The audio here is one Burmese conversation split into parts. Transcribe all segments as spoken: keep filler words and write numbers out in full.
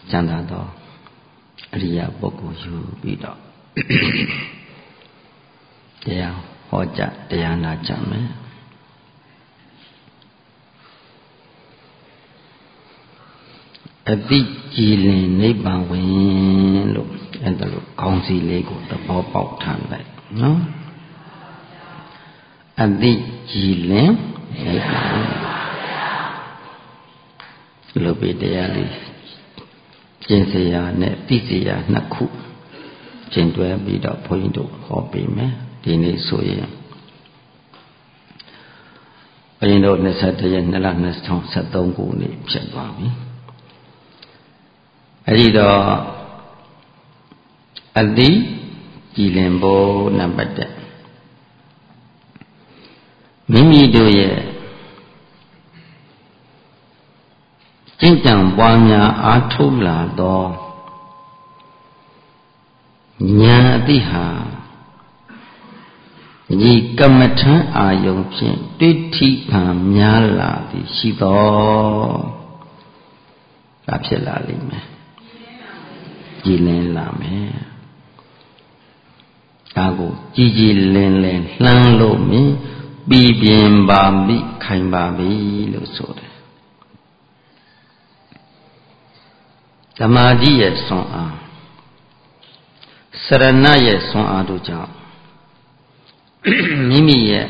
ကျမ်းသာသောအရိယာပုဂ္ဂိုလ်ယူပြီးတော့တရားဟောကြားတရားနာကြမယ်အတိကြည်လင်နိဗ္ဗာန်ဝင်လို့အဲ့ဒါလို့ခေါင်းစည်းလေးကိုသဘောပေါက်ထားလိုက်နော်အတိကြည်လင်နိဗ္ဗာန်လို့ပြတရားလေးကျင့်စရာနဲ့သိစရာနှစ်ခုကျင့်တွဲပြီးတော့ဘုန်းကြီးတို့ဟောပေးမယ်ဒီနေ့ဆိုရင်ဘုန်းကြီးတို့နှစ်ဆယ့်တစ်ရက်နှစ်လနှစ်ထောင်ဆက်သုံးခုနေ့ဖြစ်သွားပြီအဲဒီတော့အတိကြည်လင်ဖို့နံပါတ်တစ်မိမိတို့ရဲ့ကျင့်ကြံပွားများအားထုတ်လာသောဉာဏ်အတိဟာဒီကမ္မထံအာယုံဖြင့်တွေ့ထိခံများလာသည်ရှိသောဒါဖြစ်လာလိမ့်မယ်ကြည်လင်လာမယ်ဒါကိုကြည်ကြည်လင်လင်လှမ်းလို့မြင်ပြီးပြင်းပါပြီခိုင်ပါပြီလို့ဆိုတယ်သမာဓိရဲ့ဆွမ်းအားစရဏရဲ့ဆွမ်းအားတို့ကြောင့်မိမိရဲ့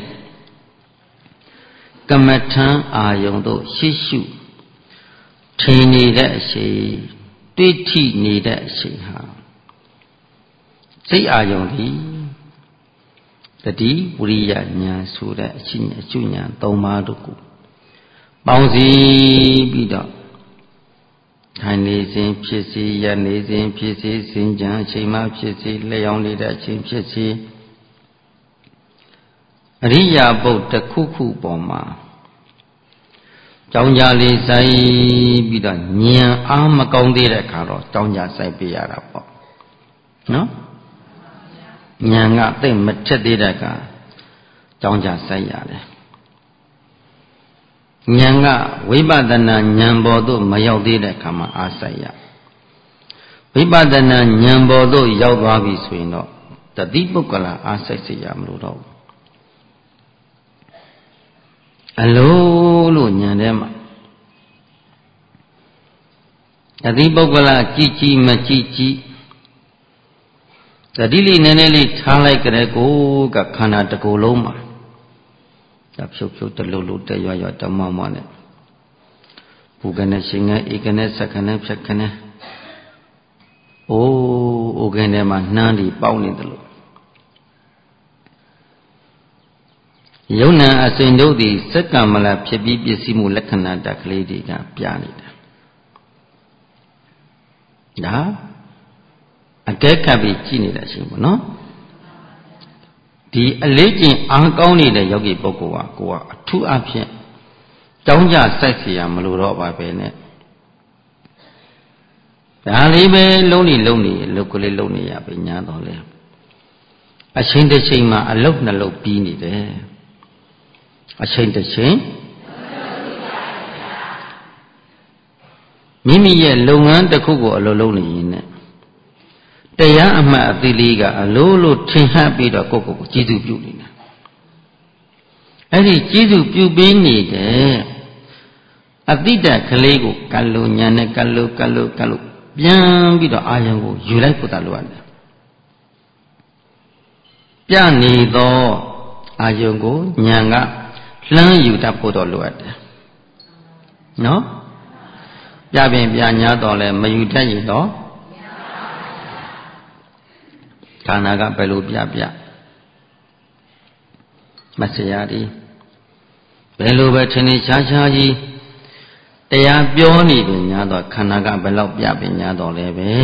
ကမ္မထံအာယုံတို့ရှိရှုထင်နေတဲ့အချိန်တွေ့ထိနေတဲ့အချိန်ဟာစိတ်အာယုံဒီတတိဝိရိယဉာဏ်ဆိုတဲ့အချင်းအကျုဉာဏ်သုံးပါးတို့ကိုပေါင်းစည်းပြီးတော့ထိုင်နေစဉ်ဖြစ်စေရနေစဉ်ဖြစ်စေစဉ်ကြံအချိန်မှဖြစ်စေလျောင်းနေတဲ့အချိန်ဖြစ်စေအရိယာပုတ်တစ်ခုခုပေါ်မှာကြောင်းကြလေးစိုက်ပြီးတော့ဉာဏ်အားမကောင်းသေးတဲ့အခါတော့ကြောင်းကြစိုက်ပြရတာပေါ့နော်ဉာဏ်ကသိမထက်သေးတဲ့အခါကြောင်းကြစိုက်ရတယ်ဉာဏ်ကဝိပဿနာဉာဏ်ပေါ်သို့မရောက်သေးတဲ့အခါမှာအားစိုက်ရဝိပဿနာဉာဏ်ပေါ်သို့ရောက်သွားပြီဆိုရင်တော့တတိပုဂ္ဂလအားစိုက်စေရမလို့တော့အလိုလို့ဉာဏ်ထဲမှာတတိပုဂ္ဂလကြည်ကြည်မကြည်ကြည်တတိလေးနည်းနည်းလေးထားလိုက်ကြတဲ့ကိုကခန္ဓာတစ်ခုလုံးမှာဒါဖြုတ်ဖြုတ်တလူလူတရွရွတမောမောနဲ့ဘူကနေရှင်ငယ်ဧကနေစက္ခနဲ့ဖြတ်ခနဲ့အိုးအိုကနေမှာနှမ်းဒီပေါက်နေတယ်လို့ယုံနာအစဉ်တို့သည်စက္ကမလဖြစ်ပြီးပစ္စည်းမှုလက္ခဏာတက်ကလေးတွေကပြနေတာဒါအကဲခတ်ပြီးကြည့်နေတဲ့အချိန်ပေါ့နော်ဒီအလေးကျင့်အားကောင်းနေတဲ့ယောဂီပုဂ္ဂိုလ်ကကိုကအထူးအဖြင့်ကြောင်းကြစိုက်เสียမလို့တော့ပါပဲနဲ့ဒါလေးပဲလုံးနေလုံးနေလုတ်ကလေးလုံးနေရပဲညာတော့လေအချိန်တစ်ချိန်မှာအလုတ်နှလုတ်ပြီးနေတယ်အချိန်တစ်ချိန်မိမိရဲ့လုပ်ငန်းတစ်ခုကိုအလုပ်လုပ်နေရင်နဲ့တရားအမှတ်အသေးလေးကအလိုလိုထင်ဟပ်ပြီးတော့ကိုယ့်ကိုယ်ကိုကျေးဇူးပြုနေတာအဲ့ဒီကျေးဇူးပြုပေးနေတဲ့အတိတ်ကလေးကိုကတ်လို့ညာနဲ့ကတ်လို့ကတ်လို့ကတ်လို့ပြန်ပြီးတော့အာယံကိုယူလိုက်ဖို့တလို့ရတယ်ပြနေသောအာယံကိုညာကလှမ်းယူတတ်ဖို့တော့လိုအပ်တယ်နော်ပြပင်ပြညာတော့လဲမယူတတ်ရင်တော့ခန္ဓာကဘယ်လိုပြပြမဆရာဒီဘယ်လိုပဲထင်ထင်ရှားရှားကြီးတရားပြောနေပြီညာတော့ခန္ဓာကဘယ်လောက်ပြပင်ညာတော့လဲပဲ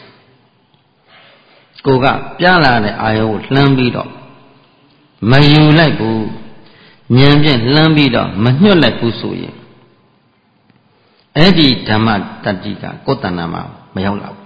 ကိုကပြလာတဲ့အာယုကိုလှမ်းပြီးတော့မယူလိုက်ဘူးဉာဏ်ဖြင့်လှမ်းပြီးတော့မညှွတ်လိုက်ဘူးဆိုရင်အဲ့ဒီဓမ္မတတ္တိကကိုယ်တဏ္ဍာမှာမရောက်လာ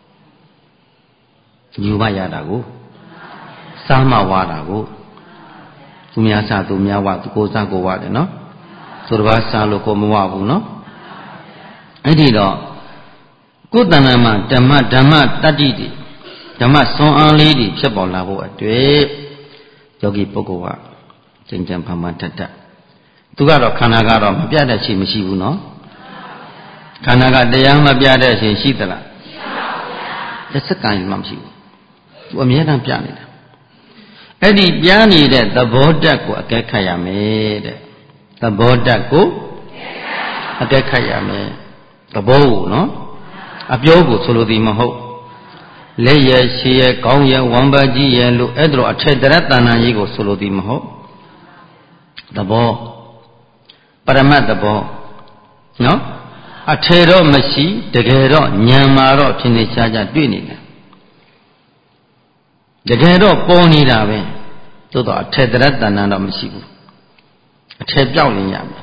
ဘူးယူမရတာကိုစားမဝါတာကိုသူများစားသူများဝါသူကိုစားကိုဝါတယ်နော်ဆိုတော့စားလို့ကိုမဝဘူးနော်အဲ့ဒီတော့ကိုယ်တဏ္ဍာမှာဓမ္မဓမ္မတတ္တိတွေဓမ္မစွမ်းအားလေးတွေဖြစ်ပေါ်လာဖို့အတွက်ယောဂီပုဂ္ဂိုလ်ကကျင့်ကြံဖန်ဖန်ထက်ထက်သူကတော့ခန္ဓာကတော့မပြတ်တဲ့ချိန်မရှိဘူးနော်ခန္ဓာကတရားမပြတ်တဲ့ချိန်ရှိသလားမရှိပါဘူးဗျာတစ်စက္ကန့်မှမရှိဘူးသူအမြဲတမ်းပြနေတာအဲ့ဒီပြနေတဲ့သဘောတတ်ကိုအကဲခတ်ရမယ်တဲ့သဘောတတ်ကိုအကဲခတ်ရမယ်သဘောကိုနော်အပြောကိုဆိုလိုသည်မဟုတ်လက်ရရှည်ရကောင်းရဝမ်းပါကြီးရလို့အဲ့ဒါအထက်တရတဏ္ဍာကြီးကိုဆိုလိုသည်မဟုတ်သဘောပရမတ်သဘောနော်အထေတော့မရှိတကယ်တော့ဉာဏ်မှာတော့ဖြစ်နေရှားရှားတွေ့နေတယ်တကယ်တော့ပေါ်နေတာပဲသို့တော့အထေတရတဏ္ဍာတော့မရှိဘူးအထေပြောက်နေရမယ်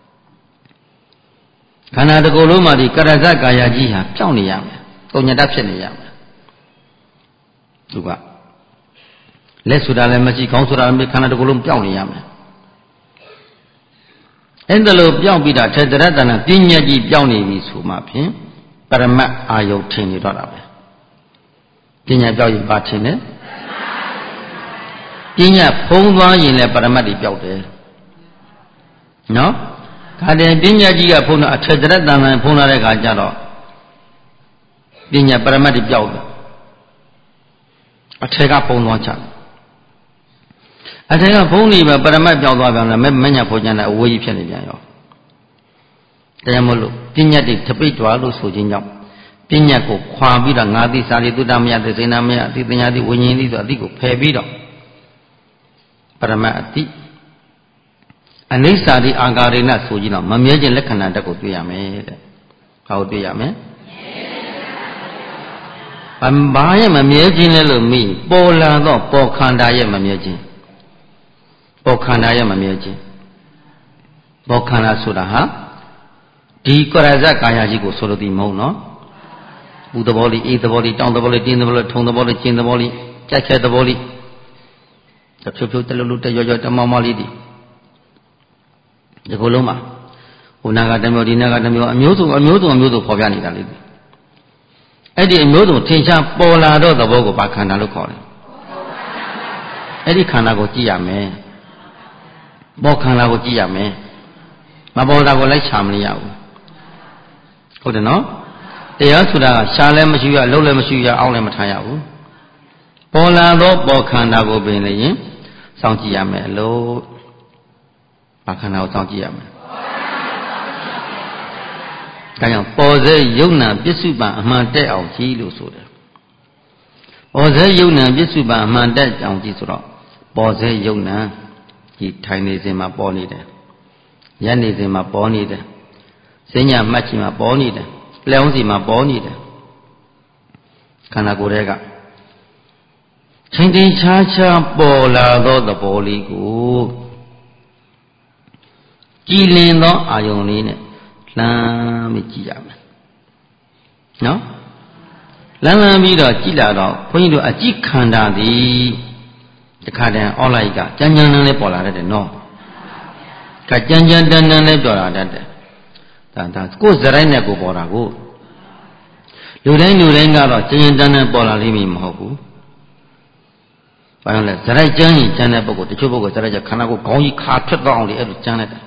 ခန္ဓာတစ်ခုလုံးမှာဒီကရဇကာယကြီးဟာပြောက်နေရမယ်ပုံညတဖြစ်နေရမယ်သူကလက်ဆိုတာလည်းမရှိခေါင်းဆိုတာလည်းခန္ဓာတစ်ခုလုံးပြောက်နေရမယ်အဲ့ဒါလို့ပြောက်ပြီးတာထေတရတဏ္ဍာပညာကြီးပြောက်နေပြီဆိုမှဖြင့်ပရမတ်အာယုထင်နေတော့တာပဲပညာပြောက်ရင်ဘာထင်လဲပညာဖုံးသွားရင်လည်းပရမတ်တွေပြောက်တယ်နော်ခါတယ်ပညာကြီးကဖုံးတော့အထေတရတဏ္ဍာဖုံးလာတဲ့ခါကျတော့ပညာပရမတ်တွေပြောက်တယ်အထေကဖုံးသွားချတယ်အထေကဖုံးနေပဲပရမတ်ပြောက်သွားပြန်တယ်မညဖို့ကျန်တဲ့အဝေးကြီးဖြစ်နေပြန်ရောတရားမလို့ပညာတွေတပိတ်သွားလို့ဆိုခြင်းကြောင့်ပညာကိုခွာပြီးတော့ငါသိစာရိတုတ္တမယသေစေနာမယအတိပညာတိဝိညာဉ်တိဆိုအတိကိုဖယ်ပြီးတော့ပရမတ်အတိအနိစ္စတိအာဂါရိဏဆိုကြည့်တော့မမြဲခြင်းလက္ခဏာတက်ကိုတွေ့ရမယ်တဲ့။ဘာကိုတွေ့ရမလဲ။ဘာရဲ့မမြဲခြင်းလဲလို့မိပေါ်လာတော့ပေါ်ခန္ဓာရဲ့မမြဲခြင်းပေါ်ခန္ဓာရဲ့မမြဲခြင်းပေါ်ခန္ဓာဆိုတာဟာဒီကရဇကာယကြီးကိုဆိုလိုသည်မဟုတ်နော်။ဘူးသဘောလေးအေးသဘောလေးတောင်းသဘောလေးတင်းသဘောလေးထုံသဘောလေးကျင်းသဘောလေးကြိုက်ခဲသဘောလေးတဖြုတ်ဖြုတ်တလူလူတရောရောတမောင်မောင်လေးဒီဒီကုလုံးမှာဟိုနာကတမျိုးဒီနာကတမျိုးအမျိုးစုံအမျိုးစုံအမျိုးစုံပေါ်ပြနေတာလေအဲ့ဒီအမျိုးစုံထင်ရှားပေါ်လာတော့သဘောကိုဘာခန္ဓာလို့ခေါ်တယ်အဲ့ဒီခန္ဓာကိုကြည့်ရမယ်ပေါ်ခန္ဓာကိုကြည့်ရမယ်မပေါ်တာကိုလိုက်ချမနေရဘူးဟုတ်တယ်နော်တရားဆိုတာကရှားလည်းမရှိရလုံးလည်းမရှိရအောင်းလည်းမထားရဘူးပေါ်လာတော့ပေါ်ခန္ဓာကိုပင်လည်းရင်စောင့်ကြည့်ရမယ်လို့ဘာခန္ဓာကိုစောင့်ကြည့်ရမယ်ဒါကြောင့်ပေါ်စေယုံနာပစ္စုပန်အမှန်တက်အောင်ကြည့်လို့ဆိုတယ်ပေါ်စေယုံနာပစ္စုပန်အမှန်တက်အောင်ကြည့်ဆိုတော့ပေါ်စေယုံနာဒီထိုင်နေစဉ်မှာပေါ်နေတယ်ရက်နေစဉ်မှာပေါ်နေတယ်စဉ္ညာမှတ်ချင်မှာပေါ်နေတယ်လျှောင်းစီမှာပေါ်နေတယ်ခန္ဓာကိုယ်တွေကချိန်ချိန်ခြားခြားပေါ်လာသောသဘောလေးကိုကြည်လင်သောအာယုံလေးနဲ့လှမ်းပြီးကြည့်ရမယ်နော်လှမ်းလှမ်းပြီးတော့ကြည့်လာတော့ဘုန်းကြီးတို့အကြည့်ခန္ဓာသည်တခါတည်းအောက်လိုက်ကကြမ်းကြမ်းတမ်းလေးပေါ်လာတတ်တယ်နော်ကကြမ်းကြမ်းတမ်းတမ်းလေးပေါ်လာတတ်တယ်ဒါဒါကိုယ်စရိုက်နဲ့ကိုပေါ်တာကိုလူတိုင်းလူတိုင်းကတော့ကြမ်းကြမ်းတမ်းတမ်းပေါ်လာလိမ့်မည်မဟုတ်ဘူးဘာလို့လဲစရိုက်ကြမ်းရင်ကြမ်းတဲ့ပုဂ္ဂိုလ်တချို့ပုဂ္ဂိုလ်စရိုက်ကြခန္ဓာကိုခေါင်းကြီးခါထွက်သွားအောင်လေအဲ့လိုကြမ်းလိုက်တာ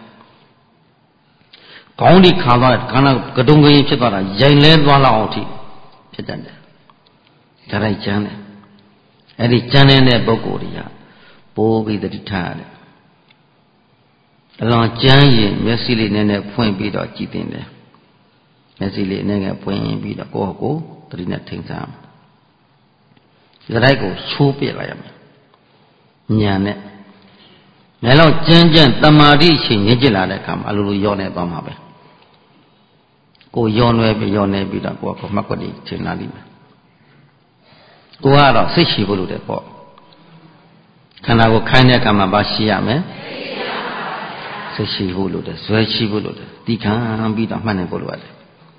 ခေါင်းဒီခါသွားခန္ဓာကတုံကရင်ဖြစ်သွားတာရိုင်လဲသွားလောက်အောင်ထိဖြစ်တတ်တယ်ဒါရိုက်ကျမ်းတယ်အဲ့ဒီကျမ်းတဲ့ပုဂ္ဂိုလ်တွေကပိုးပြီးတတိထားရတယ်အလွန်ကျမ်းရင်မျက်စိလေးနဲ့နဲ့ဖွင့်ပြီးတော့ကြည်တင်တယ်မျက်စိလေးနဲ့နဲ့ဖွင့်ပြီးတော့ကိုယ့်ကိုယ်တတိနဲ့ထိန်စားဒါရိုက်ကိုချိုးပြလိုက်ရမယ်ညာနဲ့မဲလောက်ကျမ်းကျမ်းတမာတိအချိန်ညစ်ကြလာတဲ့အခါမှာအလိုလိုရောနေသွားမှာပဲကိုရောနွယ်ပြီးရောနေပြီးတော့ကိုကမှတ်ကွက်တွေထင်လာလိမ့်မယ်ကိုကတော့စိတ်ရှိဖို့လိုတယ်ပေါ့ခန္ဓာကိုခိုင်းတဲ့အခါမှာဘာရှိရမလဲစိတ်ရှိဖို့လိုတယ်ဇွဲရှိဖို့လိုတယ်ဒီခံပြီးတော့မှတ်နိုင်ဖို့လိုရတယ်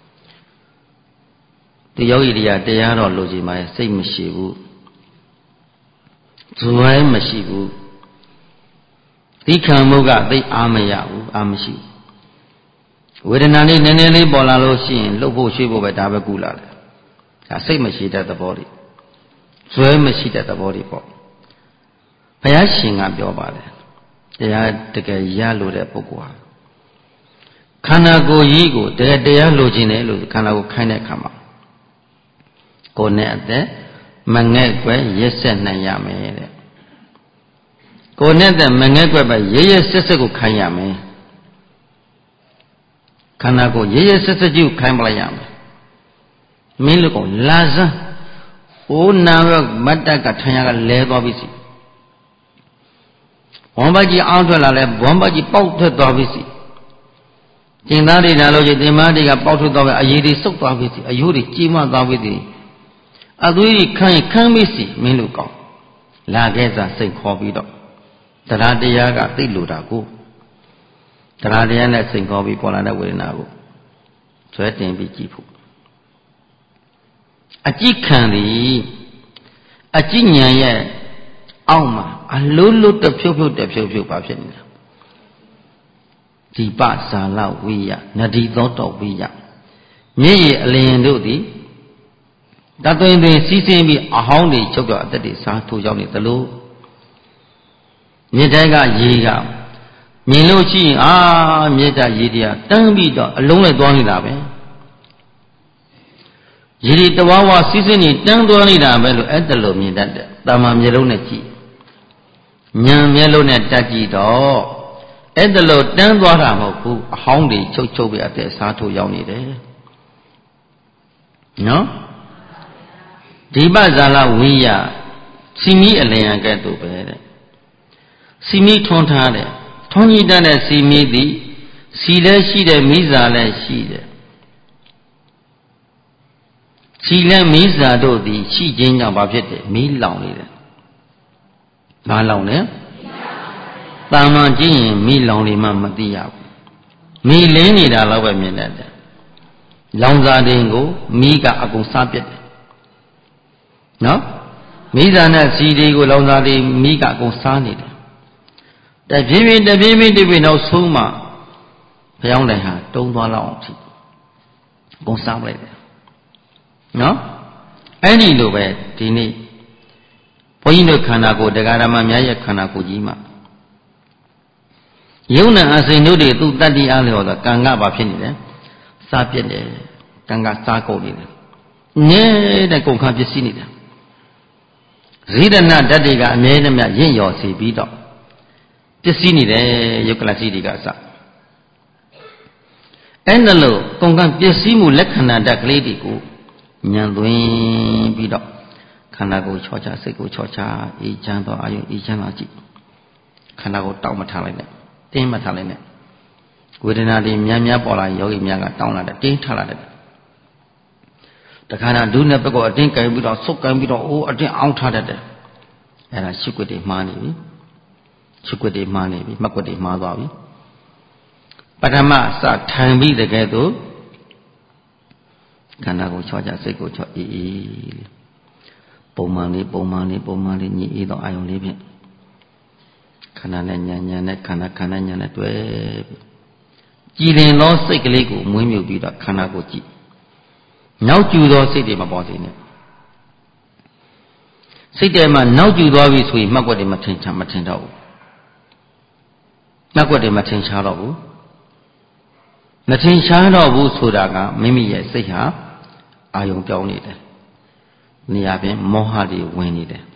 ဒီယောဂီတွေကတရားတော်လိုချင်ပါရဲ့စိတ်မရှိဘူးဇွဲမရှိဘူးဒီခံမှုကသိအားမရဘူးအားမရှိဘူးဝေဒနာလေးနည်းနည်းလေးပေါ်လာလို့ရှိရင်လှုပ်ဖို့ရွှေ့ဖို့ပဲဒါပဲကူလာတယ်ဒါစိတ်မရှိတဲ့သဘောတွေဇွဲမရှိတဲ့သဘောတွေပေါ့ဘုရားရှင်ကပြောပါတယ်တရားတကယ်ရလို့တဲ့ပုဂ္ဂိုလ်ဟာခန္ဓာကိုယ်ကြီးကိုတကယ်တရားလိုချင်တယ်လို့ခန္ဓာကိုယ်ခိုင်းတဲ့အခါမှာကိုယ်နဲ့အသက်မငဲ့ကွယ်ရက်ဆက်နိုင်ရမယ်တဲ့ကိုယ်နဲ့အသက်မငဲ့ကွယ်ပဲရရဆက်ဆက်ကိုခိုင်းရမယ်ခန္ဓာကိုယ်ရရဆက်ဆက်ကြီးကိုခိုင်းပလိုက်ရမယ်မင်းတို့ကလာစမ်းအိုးနာရမတ်တကထံရကလဲသွားပြီစီဝမ်ဘကြီးအောင်းထွက်လာလဲဝမ်ဘကြီးပေါက်ထွက်သွားပြီစီကျင်သားတွေလာလို့ချင်းတင်မတွေကပေါက်ထွက်သွားပြီအရေးတွေစုပ်သွားပြီစီအယိုးတွေကြီးမသွားပြီစီအသွေးတွေခမ်းခမ်းပြီစီမင်းတို့ကောင်းလာခဲ့စားစိတ်ခေါ်ပြီးတော့တရားတရားကသိလို့တာကိုတရားတရားနဲ့စိတ်ခေါ်ပြီးပေါ်လာတဲ့ဝေဒနာကိုဆွဲတင်ပြီးကြည့်ဖို့အကြည့်ခံသည်အကြည့်ဉာဏ်ရဲ့အောက်မှာအလိုလိုတဖြုတ်ဖြုတ်တဖြုတ်ဖြုတ်ပါဖြစ်နေတာဒီပဇာလဝိယနဒီသောတော်ဝိယမျက်ရည်အလျင်တို့သည်တသွင်းသွင်းစီးဆင်းပြီးအဟောင်းတွေချုပ်တော့အသက်တွေစားထိုးရောက်နေသလိုမြေတိုင်းကရေကမြင်လို့ရှိရင်အာမြေတရေတရားတန်းပြီးတော့အလုံးလိုက်သွားနေတာပဲရည်ရည်တဝါဝါစီးစင်းနေတန်းသွားနေတာပဲလို့အဲ့ဒါလိုမြင်တတ်တယ်။တာမန်မျက်လုံးနဲ့ကြည့်ဉာဏ်မျက်လုံးနဲ့တက်ကြည့်တော့အဲ့ဒါလိုတန်းသွားတာမဟုတ်ဘူးအဟောင်းတွေချုပ်ချုပ်ပြီးအသက်စားထိုးရောက်နေတယ်။နော်ဒီပဇာလဝိယစီမီအလျံကဲ့သို့ပဲတဲ့စီမီထွန်းထားတဲ့ထွန်းကြီးတတ်တဲ့စီမီသည်စီလည်းရှိတယ်မိစာလည်းရှိတယ်စီလည်းမိစာတို့သည်ရှိခြင်းကြောင့်ဘာဖြစ်တယ်မီးလောင်နေတယ်။ဘာလောင်လဲ။တာမန်ကြည့်ရင်မီးလောင်နေမှမသိရဘူး။မီးလင်းနေတာတော့ပဲမြင်တတ်တယ်။လောင်စာတင်ကိုမီးကအကုန်စားပြတ်တယ်။နော်။မိစာနဲ့စီတွေကိုလောင်စာတွေမီးကအကုန်စားနေတယ်။တပြေးပြေးတပြေးပြေးတပြေးတော့ဆုံးမှဘုရားတိုင်ဟာတုံးသွားလောက်အောင်ထိအကုန်စားလိုက်တယ်နော်အဲ့ဒီလိုပဲဒီနေ့ဘုန်းကြီးတို့ခန္ဓာကိုယ်တရားဓမ္မများရဲ့ခန္ဓာကိုယ်ကြီးမှာယုံနာအစိန်တို့တွေသူတတ္တိအားလျော်သောကံကဘာဖြစ်နေလဲစားပြက်တယ်ကံကစားကုန်နေတယ်နေတဲ့ကုန်ခါပစ္စည်းနေတယ်ဇိဒနာဓာတ်တွေကအမြဲတမ်းရင့်ရော်စီပြီးတော့ပစ္စည်းနေတယ်ယုတ်ကလစီတွေကအစအဲ့ဒါလို့ကုန်ကပစ္စည်းမှုလက္ခဏာဓာတ်ကလေးတွေကိုဉာဏ်သွင်းပြီးတော့ခန္ဓာကိုယ်ချောချစိတ်ကိုချောချအေးချမ်းသောအာယုအေးချမ်းလာကြည့်ခန္ဓာကိုယ်တောက်မထားလိုက်နဲ့တင်းမထားလိုက်နဲ့ဝေဒနာတွေများများပေါ်လာရင်ယောဂီများကတောင်းလာတယ်တင်းထားလာတယ်တခါတော့ဒုနဲ့ဘက်ကအတင်းကင်ပြီးတော့ဆုတ်ကင်ပြီးတော့အိုးအတင်းအောင်းထားတတ်တယ်အဲ့ဒါရှုပ်ွက်တွေမှားနေပြီရှုပ်ွက်တွေမှားနေပြီမှတ်ွက်တွေမှားသွားပြီပထမစထိုင်ပြီးတကယ်တော့ခန္ဓာကိုချောချစိတ်ကိုချောအေးအေးပုံမှန်လေးပုံမှန်လေးပုံမှန်လေးညီအေးသောအာယုံလေးဖြင့်ခန္ဓာနဲ့ဉာဏ်ဉာဏ်နဲ့ခန္ဓာခန္ဓာဉာဏ်နဲ့တွဲကြည်လင်သောစိတ်ကလေးကိုမွေးမြူပြီးတော့ခန္ဓာကိုကြည့်နောက်ကျူသောစိတ်တွေမပေါ်စေနဲ့စိတ်ထဲမှာနောက်ကျူသွားပြီဆိုရင်မှတ်ွက်တွေမထင်ချမထင်တော့ဘူးမှတ်ွက်တွေမထင်ရှားတော့ဘူးမထင်ရှားတော့ဘူးဆိုတာကမိမိရဲ့စိတ်ဟာအာယုံပြောင်းနေတယ်နေရာပြင်မောဟတွေဝင်နေတယ်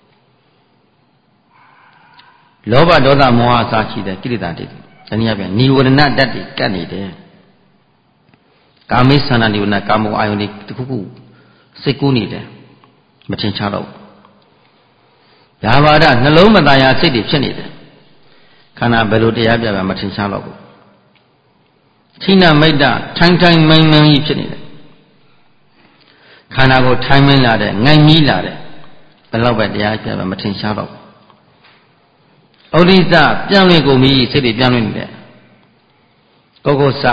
လောဘဒေါသမောဟစရှိတဲ့ကိလေသာတွေတနည်းအားဖြင့်နိဝရဏဓာတ်တွေကပ်နေတယ်ကာမိသန္တာနိဝရဏကာမဂုဏ်အာယုန်တွေတစ်ခုခုစိတ်ကူးနေတယ်မထင်ရှားတော့ဘူးဒါဘာဒနှလုံးမသားရာစိတ်တွေဖြစ်နေတယ်ခန္ဓာဘယ်လိုတရားပြပြမထင်ရှားတော့ဘူးထိနာမိတ်တထိုင်ထိုင်မိုင်မိုင်ကြီးဖြစ်နေတယ်ခန္ဓာကိုထိုင်မင်းလာတဲ့ငိုင်မီးလာတဲ့ဘယ်တော့ပဲတရားပြပဲမထင်ရှားတော့ဩဒိသပြန်လွင်ကုန်ပြီစိတ်တွေပြန်လွင်နေတယ်ကိုကိုစ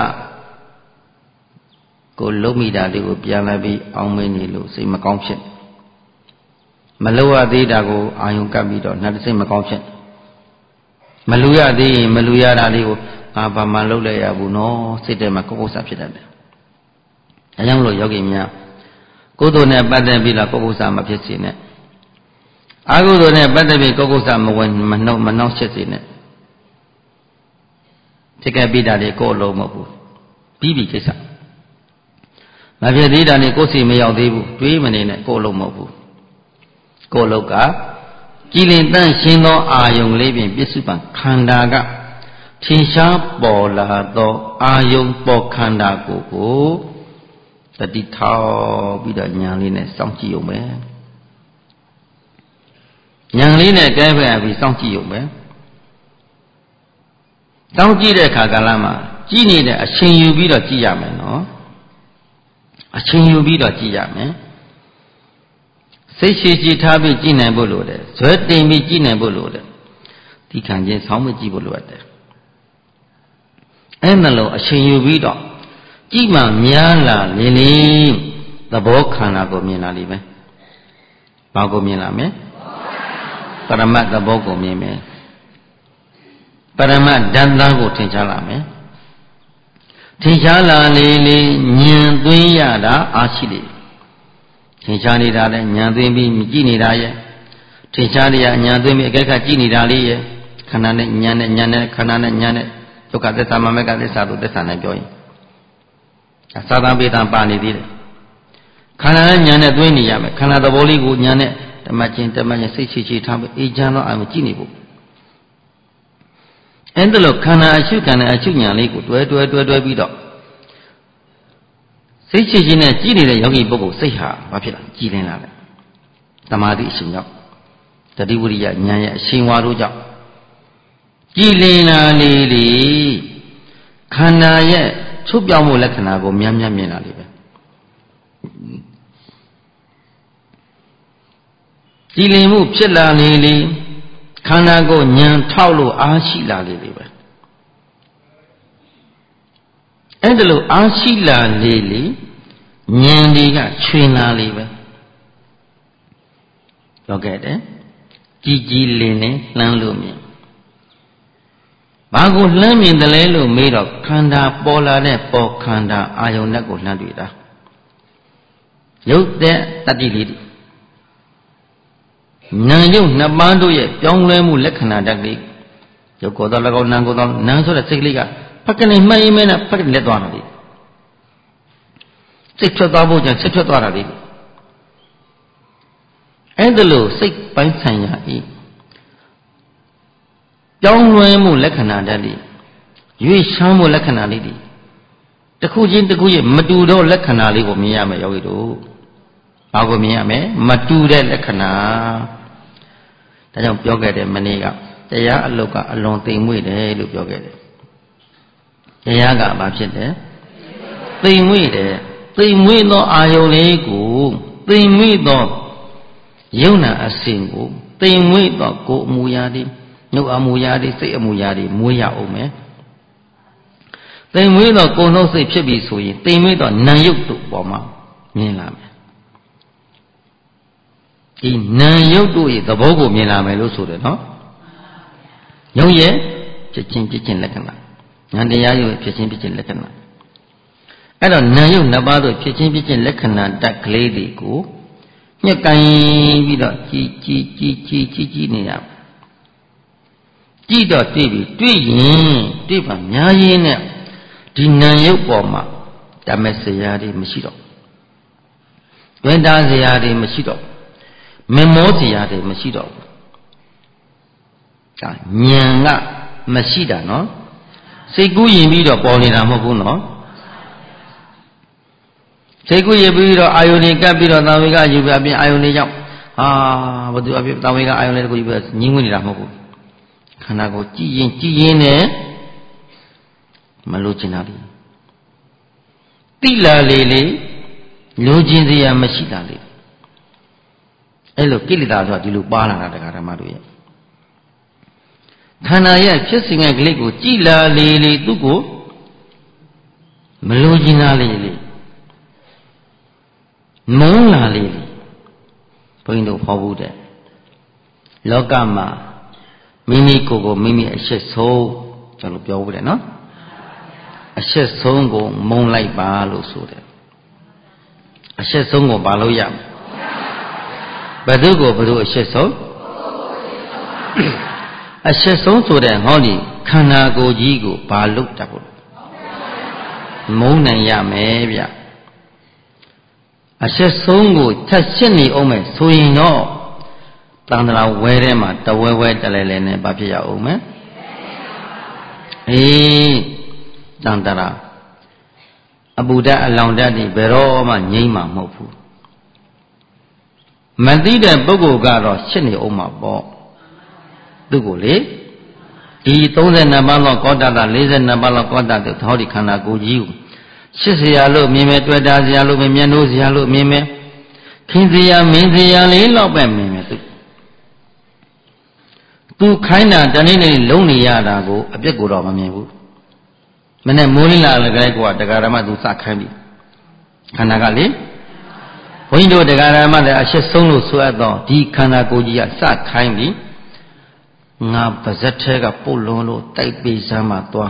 ကိုလုံးမိတာလေးကိုပြန်လာပြီးအောင်းမင်းနေလို့စိတ်မကောင်းဖြစ်မလို့ရသေးတာကိုအာယုံကပ်ပြီးတော့နှတ်စိတ်မကောင်းဖြစ်မလူရသေးရင်မလူရတာလေးကိုငါဘာမှလုပ်လိုက်ရဘူးနော်စိတ်ထဲမှာကိုကိုစဖြစ်တတ်တယ်အဲကြောင့်မလို့ယောဂီများကုသိုလ်နဲ့ပတ်သက်ပြီးတော့ကိုယ်ကုသမဖြစ်စေနဲ့အကုသိုလ်နဲ့ပတ်သက်ပြီးကိုယ်ကုသမဝင်မနှုတ်မနှောက်ရှက်စေနဲ့ဖြစ်ခဲ့ပြီးတာလေကိုယ်အလုံးမဟုတ်ဘူးပြီးပြီကိစ္စမဖြစ်သေးတာလေကိုယ်စီမရောက်သေးဘူးတွေးမနေနဲ့ကိုယ်အလုံးမဟုတ်ဘူးကိုယ်အလုံးကကြည်လင်တန့်ရှင်းသောအာယုံလေးဖြင့်ပြစ္စုပန်ခန္ဓာကထင်ရှားပေါ်လာသောအာယုံပေါ်ခန္ဓာကိုယ်ကိုတတိထောက်ပြီးတော့ဉာဏ်လေးနဲ့စောင့်ကြည့်ရုံပဲဉာဏ်လေးနဲ့ကဲဖက်ပြီးစောင့်ကြည့်ရုံပဲစောင့်ကြည့်တဲ့အခါကာလမှာကြည့်နေတဲ့အချိန်ယူပြီးတော့ကြည့်ရမယ်နော်အချိန်ယူပြီးတော့ကြည့်ရမယ်စိတ်ရှိရှိထားပြီးကြည့်နိုင်ဖို့လိုတယ်ဇွဲတင်ပြီးကြည့်နိုင်ဖို့လိုတယ်ဒီခံချင်းဆောင်းမကြည့်ဖို့လိုတယ်အဲ့နှလုံးအချိန်ယူပြီးတော့ကြည့်မှများလာလေလေသဘောခန္ဓာကိုမြင်လာလိမ့်မယ်ဘာကိုမြင်လာမလဲပရမတ်သဘောကိုမြင်မယ်ပရမတ်ဓာတ်သားကိုထင်ရှားလာမယ်ထင်ရှားလာလေလေဉာဏ်သွင်းရတာအားရှိလေထင်ရှားနေတာလဲဉာဏ်သွင်းပြီးကြည့်နေတာရဲ့ထင်ရှားနေရဉာဏ်သွင်းပြီးအကဲခတ်ကြည့်နေတာလေးရဲ့ခန္ဓာနဲ့ဉာဏ်နဲ့ဉာဏ်နဲ့ခန္ဓာနဲ့ဉာဏ်နဲ့ဒုက္ခသစ္စာမမေကသစ္စာတို့သစ္စာနဲ့ပြောရင်သာသပေတံပါနေသေးတယ်ခန္ဓာနဲ့ဉာဏ်နဲ့သွင်းနေရမယ်ခန္ဓာသဘောလေးကိုဉာဏ်နဲ့ဓမ္မချင်းဓမ္မချင်းစိတ်ချီချီထားပြီးအေးချမ်းတော့အမှကြည့်နေဖို့အဲ့ဒါလို့ခန္ဓာအရှုခန္ဓာအရှုဉာဏ်လေးကိုတွဲတွဲတွဲတွဲပြီးတော့စိတ်ချီချီနဲ့ကြည့်နေတဲ့ယောဂီပုဂ္ဂိုလ်စိတ်ဟာဘာဖြစ်လဲကြည်လင်လာတယ်သမာဓိအရှင်ကြောင့်တတိဝိရိယဉာဏ်ရဲ့အရှင်ဝါတို့ကြောင့်ကြည်လင်လာလေလေခန္ဓာရဲ့ချုပ်ပြောင်းမှုလက္ခဏာကိုများများမြင်လာလေပဲကြည်လင်မှုဖြစ်လာလေလေခန္ဓာကိုဉာဏ်ထောက်လို့အားရှိလာလေလေပဲအဲ့ဒါလို့အားရှိလာလေလေဉာဏ်တွေကချွင်လာလေပဲပြောခဲ့တယ်ကြည်ကြည်လင်လင်လှမ်းလို့မြင်ဘာကိုလှမ်းမြင်တယ်လဲလို့မေးတော့ခန္ဓာပေါ်လာတဲ့ပေါ်ခန္ဓာအာယုန်နဲ့ကိုလှမ်းတွေ့တာရုပ်တဲ့တတိလေးနာယုတ်နှစ်ပါးတို့ရဲ့ပြောင်းလဲမှုလက္ခဏာတက်ကလေးရုပ်ကိုယ်တော်၎င်းနာမ်ကိုယ်တော်နာမ်ဆိုတဲ့စိတ်ကလေးကဖက်ကနေမှတ်ရင်မဲနဲ့ဖက်ကနေလက်သွားတာလေစိတ်ထွက်သွားဖို့ကြောင့်စိတ်ထွက်သွားတာလေအဲ့ဒါလို့စိတ်ပိုင်းဆိုင်ရာဤပြောင်းလဲမှုလက္ခဏာတက်လေးရွေ့ရှားမှုလက္ခဏာလေးတွေတစ်ခုချင်းတစ်ခုရဲ့မတူသောလက္ခဏာလေးကိုမြင်ရမယ်ယောဂီတို့ဘာကိုမြင်ရမလဲမတူတဲ့လက္ခဏာဒါကြောင့်ပြောခဲ့တယ်မနေ့ကတရားအလုတ်ကအလွန်သိမ်မွေ့တယ်လို့ပြောခဲ့တယ်တရားကဘာဖြစ်တယ်သိမ်မွေ့တယ်သိမ်မွေ့သောအာယုန်လေးကိုသိမ်မွေ့သောယုံနာအစဉ်ကိုသိမ်မွေ့သောကိုယ်အမူအရာတွေနှုတ်အမူအရာတွေစိတ်အမူအရာတွေမွေးရအောင်မယ်သိမ်မွေ့သောကိုယ်နှုတ်စိတ်ဖြစ်ပြီဆိုရင်သိမ်မွေ့သောနာယုတ်တို့ပေါ်မှာမြင်လာမယ်ဒီနာယုတ်တို့ရဲ့သဘောကိုမြင်လာမယ်လို့ဆိုတယ်နော်ယုံရဲ့ဖြစ်ချင်းဖြစ်ချင်းလက္ခဏာဉာဏ်တရားယုတ်ဖြစ်ချင်းဖြစ်ချင်းလက္ခဏာအဲ့တော့နာယုတ်နှစ်ပါးတို့ဖြစ်ချင်းဖြစ်ချင်းလက္ခဏာတက်ကလေးတွေကိုညှက်ကိုင်းပြီးတော့ကြည်ကြည်ကြည်ကြည်ကြည်ကြည်နေရကြည့်တော့တွေ့ပြီတွေ့ရင်တွေ့ပါများရင်းနဲ့ဒီနာယုတ်ပေါ်မှာဓမ္မစရာတွေမရှိတော့ဝိတ္တစရာတွေမရှိတော့မမောစရာတွေမရှိတော့ဘူးဒါဉာဏ်ကမရှိတာနော်စိတ်ကူးရင်ပြီးတော့ပေါ်နေတာမဟုတ်ဘူးနော်စိတ်ကူးရင်ပြီးတော့အာယုန်တွေကပ်ပြီးတော့သံဝေကယူပြပြင်အာယုန်တွေကြောင့်ဟာဘသူအဖြစ်သံဝေကအာယုန်တွေကိုယူပြညင်းဝင်နေတာမဟုတ်ဘူးခန္ဓာကိုကြည်ရင်ကြည်ရင်နဲ့မလို့ချင်တာလေတိလာလေလေလိုချင်စရာမရှိတာလေအဲ့လိုကိလေသာဆိုတာဒီလိုပါလာတာတရားဓမ္မတို့ရဲ့ခန္ဓာရဲ့ဖြစ်စဉ်ကလေးကိုကြည်လာလေလေသူ့ကိုမလိုချင်တာလေလေမုန်းလာလေလေဘုန်းကြီးတို့ဟောဘူးတဲ့လောကမှာမိမိကိုယ်ကိုမိမိအရှက်ဆုံးကျွန်တော်ပြောဘူးတဲ့နော်အရှက်ဆုံးကိုမုန်းလိုက်ပါလို့ဆိုတယ်အရှရှစ်ဆုံးကိုပါလို့ရဘယ်သူကိုဘယ်သူအရှစ်ဆုံးအရှစ်ဆုံးဆိုတဲ့ဟောဒီခန္ဓာကိုယ်ကြီးကိုဘာလို့တတ်ဖို့မုန်းနိုင်ရမယ်ဗျအရှစ်ဆုံးကိုထက်ရှစ်နေအောင်မယ်ဆိုရင်တော့တန်တရာဝဲထဲမှာတဝဲဝဲတလဲလဲနဲ့ဘာဖြစ်ရအောင်မယ်အေးတန်တရာအပူဓာတ်အလောင်ဓာတ်တွေဘယ်တော့မှငြိမ်းမှာမဟုတ်ဘူးမသိတဲ့ပုဂ္ဂိုလ်ကတော့ရှစ်နေအောင်မှာပေါ့သူကိုလေဒီသုံးဆယ်နှစ်ပါးလောက်ကောတတာလေးဆယ်နှစ်ပါးလောက်ကောတတဲ့ဟောဒီခန္ဓာကိုယ်ကြီးကိုရှစ်စရာလို့မြင်မယ်တွေ့တာစရာလို့မြင်မျက်နှိုးစရာလို့မြင်မယ်ခင်စရာမင်းစရာလေးတော့ပဲမြင်မယ်သူသူခိုင်းတာတနေ့နေ့လုံးနေရတာကိုအပြစ်ကိုတော့မမြင်ဘူးမနဲ့မိုးလင်းလာလည်းကြိုက်ကတရားဓမ္မသူစခိုင်းပြီခန္ဓာကလေဘုန်းကြီးတို့တရားဓမ္မလည်းအရှစ်ဆုံးလို့ဆိုအပ်တော့ဒီခန္ဓာကိုယ်ကြီးကစခိုင်းပြီငါပါဇက်ထဲကပုတ်လွန်လို့တိုက်ပေးစမ်းမှသွား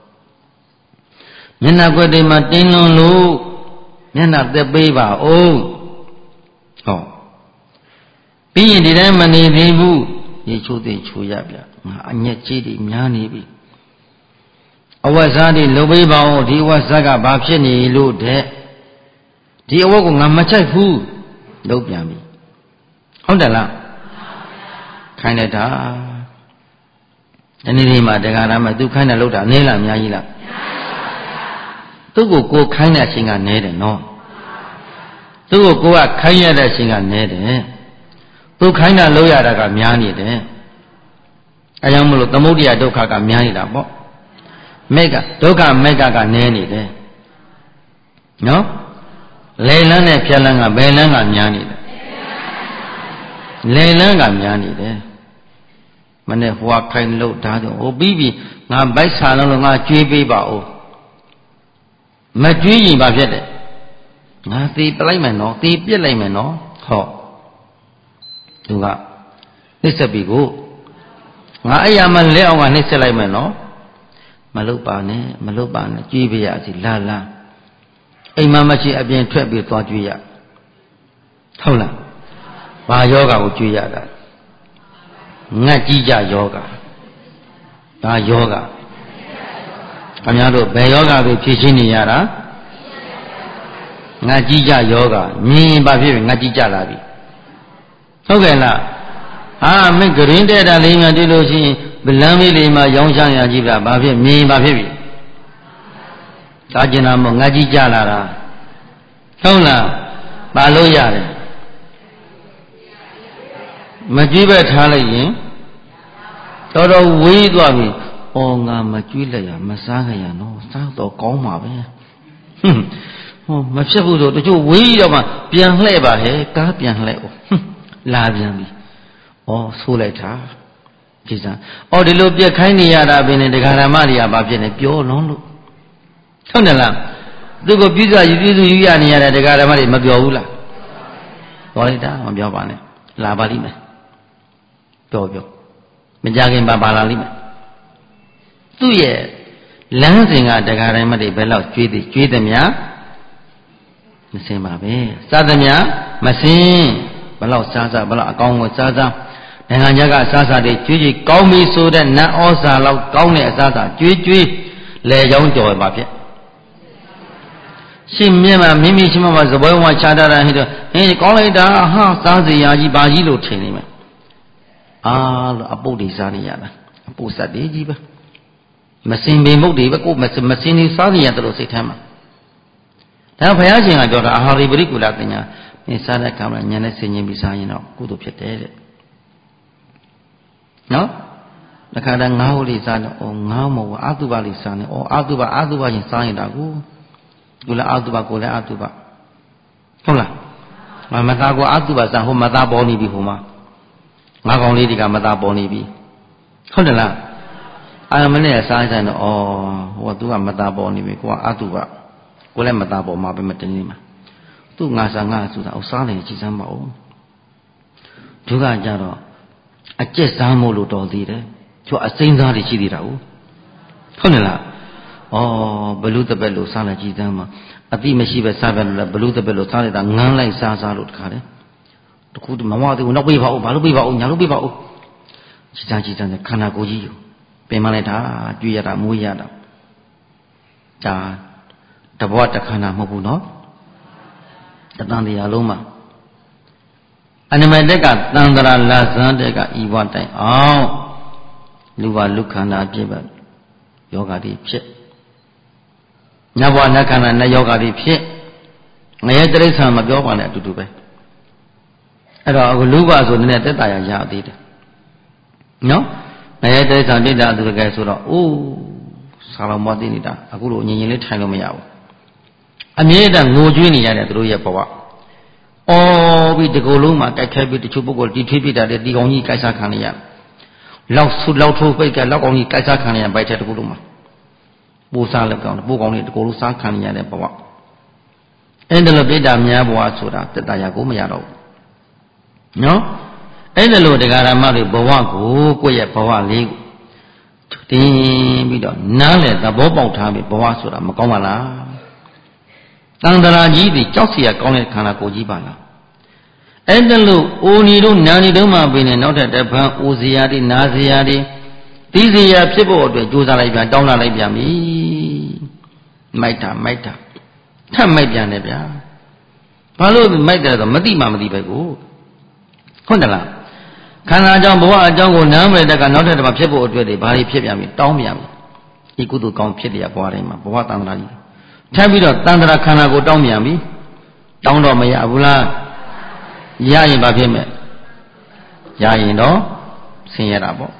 မျက်နှာကွက်တွေမှာတင်းလွန်လို့မျက်နှာသက်ပေးပါဦးဟောပြီးရင်ဒီတိုင်းမနေသေးဘူးရေချိုးသိချိုးရဗျငါအညက်ကြီးတွေများနေပြီအဝတ်စားတွေလုပ်ပေးပါဦးဒီအဝတ်စားကဘာဖြစ်နေလို့တဲ့ဒီအဝတ်ကိုငါမချိုက်ဘူးလုပ်ပြန်ပြီဟုတ်တယ်လားခိုင်းလိုက်တာဒီနေ့ဒီမှာတရားဓမ္မသူခိုင်းတယ်လို့တာနဲလားအများကြီးလားသူ့ကိုကိုခိုင်းတဲ့အချိန်ကနဲတယ်နော်သူ့ကိုကိုကခိုင်းရတဲ့အချိန်ကနဲတယ်သူခိုင်းတာလို့ရတာကများနေတယ်အဲကြောင့်မလို့သမုဒ္ဒရာဒုက္ခကများနေတာပေါ့မေကဒုက္ခမေကကနဲနေတယ်နော်လေလန်းနဲ့ဖြက်လန်းကဘယ်လန်းကများနေတယ်လေလန်းကများနေတယ်မနဲ့ဟွာခိုင်းလို့ဒါဆိုဟိုပြီးပြီငါဗိုက်ဆာလုံးလို့ငါကြွေးပေးပါဦးမကြွေးရင်ဘာဖြစ်တယ်ငါသေးပလိုက်မယ်နော်သေးပြစ်လိုက်မယ်နော်ဟောသူကနှိစ္စပြီကိုငါအဲ့ရမလဲအောင်ကနှိစ္စလိုက်မယ်နော်မလုပ်ပါနဲ့မလုပ်ပါနဲ့ကြွေးပေးရစီလာလာအိမ်မမရှိအပြင်ထွက်ပြီးသွားကြွေးရဟုတ်လားဘာယောဂကိုကြွေးရတာငတ်ကြီးကြယောဂဒါယောဂခင်ဗျားတို့ဘယ်ယောဂကိုဖြည့်ရှင်းနေရတာငတ်ကြီးကြယောဂမြင်ရင်ဘာဖြစ်လဲငတ်ကြီးကြလာပြီဟုတ်ကဲ့လားအာမင်းဂရင်းတဲ့တာလေးများတွေ့လို့ရှိရင်ဗလမ်းလေးလေးမှာရောင်းချရကြည့်ပါဘာဖြစ်မြင်ဘာဖြစ်ပြီဒါကျင်တာမို့ငတ်ကြီးကြလာတာဟုတ်လားပါလို့ရတယ်မကြွေးပဲထားလိုက်ရင်တော်တော်ဝေးသွားပြီ။အော်ငါမကြွေးလိုက်ရမစားခရနော်စားတော့ကောင်းပါပဲ။ဟွန်းဟောမဖြစ်ဘူးဆိုတချို့ဝေးတော့မှပြန်လှဲ့ပါဟဲ့ကားပြန်လှဲ့။ဟွန်းလာပြန်ပြီ။အော်ဆိုးလိုက်တာ။ဒီစား။အော်ဒီလိုပြက်ခိုင်းနေရတာပဲနဲ့ဒကာဓမ္မတွေကဘာဖြစ်နေပြောလုံးလို့ဟုတ်တယ်လား။သူကပြည့်စုံယူပြည့်စုံယူရနေရတဲ့ဒကာဓမ္မတွေမပြောဘူးလား။ဟောလိုက်တာမပြောပါနဲ့။လာပါလိမ့်မယ်။ပြောပြောမကြခင်ပါပါလာလိမ့်မယ်သူ့ရဲ့လမ်းစဉ်ကတရားတိုင်းမတည်းဘယ်လောက်ကျွေးသည်ကျွေးသည်များမစင်ပါပဲစားသည်များမစင်ဘယ်လောက်စားစားဘယ်လောက်အကောင်းကိုစားစားနိုင်ငံခြားကအစားစားတွေကျွေးကျွေးကောင်းပြီဆိုတဲ့နတ်ဩဇာလောက်ကောင်းတဲ့အစားစားကျွေးကျွေးလေချောင်းကြော်ပါဖြစ်ရှင်မြတ်မှာမိမိရှိမှမှာသဘောဝါချတာဟိတော့ဟင်းကောင်းလိုက်တာဟာစားစရာကြီးပါကြီးလို့ထင်နေမယ်အာလို့အပုတ်တွေစားနေရတာအပုတ်ဆက်တွေကြီးပဲမစင်ပင်မုတ်တွေပဲကိုမစင်မစင်နေစားနေရတယ်လို့စိတ်ထဲမှာဒါဘုရားရှင်ကပြောတာအာဟာရိပရိကုလပညာမင်းစားတဲ့အခါမှာဉာဏ်နဲ့ဆင်ခြင်ပြီးစားရင်တော့ကုသိုလ်ဖြစ်တယ်တဲ့နော်တခါတည်းငါးဟုတ်လေးစားတော့အော်ငါးမဟုတ်ဘူးအာတုပလေးစားနေအော်အာတုပအာတုပချင်းစားရင်တော့ကိုကိုလည်းအာတုပကိုလည်းအာတုပဟုတ်လားမသားကိုအာတုပစားဟိုမသားပေါ်နေပြီဟိုမှာငါးကောင်လေးတွေကမသားပေါ်နေပြီဟုတ်တယ်လားအာမနဲ့စားကြတော့ဩဟိုကသူကမသားပေါ်နေပြီကိုကအတုပကိုလည်းမသားပေါ်မှာပဲမတင်းနေမှာသူငါစားငါဆိုတာအစားနေကြည်စမ်းပါဦးဒုက္ခကြတော့အကျက်စားမို့လို့တော်သေးတယ်သူအစိမ်းစားတွေရှိသေးတာဟုတ်ဟုတ်တယ်လား哦，不露的白露上来几张嘛？啊，地没西白上边了，不露的白露上来的，硬来沙沙路看的。都妈妈的，我那背包，马路背包，伢路背包，几张几张的，看那估计有，别忙来他，注意他，摸一下的，咋，他不他看那没不孬，他当的呀路嘛。อันนี้มันเด็กตันตระลาสันเด็กอีวะတိုင်အောင်လူဘလူခန္ဓာဖြစ်ပဲယောဂတိဖြစ်နတ်ဘဝနတ်ခန္ဓာနတ်ယောဂတိဖြစ်ငရဲတိရစ္ဆာန်မပြောပါနဲ့အတူတူပဲအဲ့တော့အခုလူဘဆိုတဲ့တက်တာရရသေးတယ်နော်ငရဲတိရစ္ဆာန်တိတ္တအတူတကယ်ဆိုတော့အိုးဆာလောင်မသိနေတာအခုလိုငြင်ငြင်လေးထိုင်လို့မရဘူးအမြဲတမ်းငိုကြွေးနေရတယ်သူတို့ရဲ့ဘဝအော်ပြီးဒီကိုလုံးမှာကြိုက်ခဲပြီးတချို့ပုဂ္ဂိုလ်တီထွေးပြတာတဲ့ဒီကောင်ကြီးကြိုက်စားခံရလောက်ဆုလောက်ထိုးပိတ်ကလောက်ကောင်ကြီးကြိုက်စားခံရဘိုက်တဲ့တကူလုံးမှာပူစားလက်ကောင်ပိုးကောင်လေးတကူလုံးစားခံရတဲ့ဘဝအဲ့ဒါလိုပြတာများဘဝဆိုတာတက်တာရကိုမရတော့ဘူးနော်အဲ့ဒါလိုတရားဓမ္မတွေဘဝကိုကိုယ့်ရဲ့ဘဝလေးကိုတင်းပြီးတော့နားလေသဘောပေါက်ထားပြီးဘဝဆိုတာမကောင်းပါလားတန်တရာကြီးတွေကြောက်เสียကောင်းတဲ့ခန္ဓာကိုယ်ကြီးပါလားအဲ့ဒါလို့အိုနီတို့နာနီတို့မှပြင်နေနောက်ထပ်တပံအိုစရာတွေနာစရာတွေတီးစရာဖြစ်ဖို့အတွက်ကြိုးစားလိုက်ပြန်တောင်းလာလိုက်ပြန်ပြီမိုက်တာမိုက်တာထပ်မိုက်ပြန်တယ်ဗျာဘာလို့မိုက်တယ်ဆိုမသိမှမသိပဲကိုဟုတ်တယ်လားခန္ဓာကြောင့်ဘဝအကြောင်းကိုနားမလည်တဲ့ကနောက်ထပ်တပံဖြစ်ဖို့အတွက်တွေဘာတွေဖြစ်ပြန်ပြီတောင်းပြန်ပြီဒီကုသိုလ်ကောင်းဖြစ်တဲ့ဘဝတိုင်းမှာဘဝတန်တရာကြီးထပ်ပြီးတော့တန်တရာခန္ဓာကိုတောင်းပြန်ပြီတောင်းတော့မရဘူးလားရရင်ဘာဖြစ်မဲ့ရရင်တော့ဆင်းရဲတာပေါ့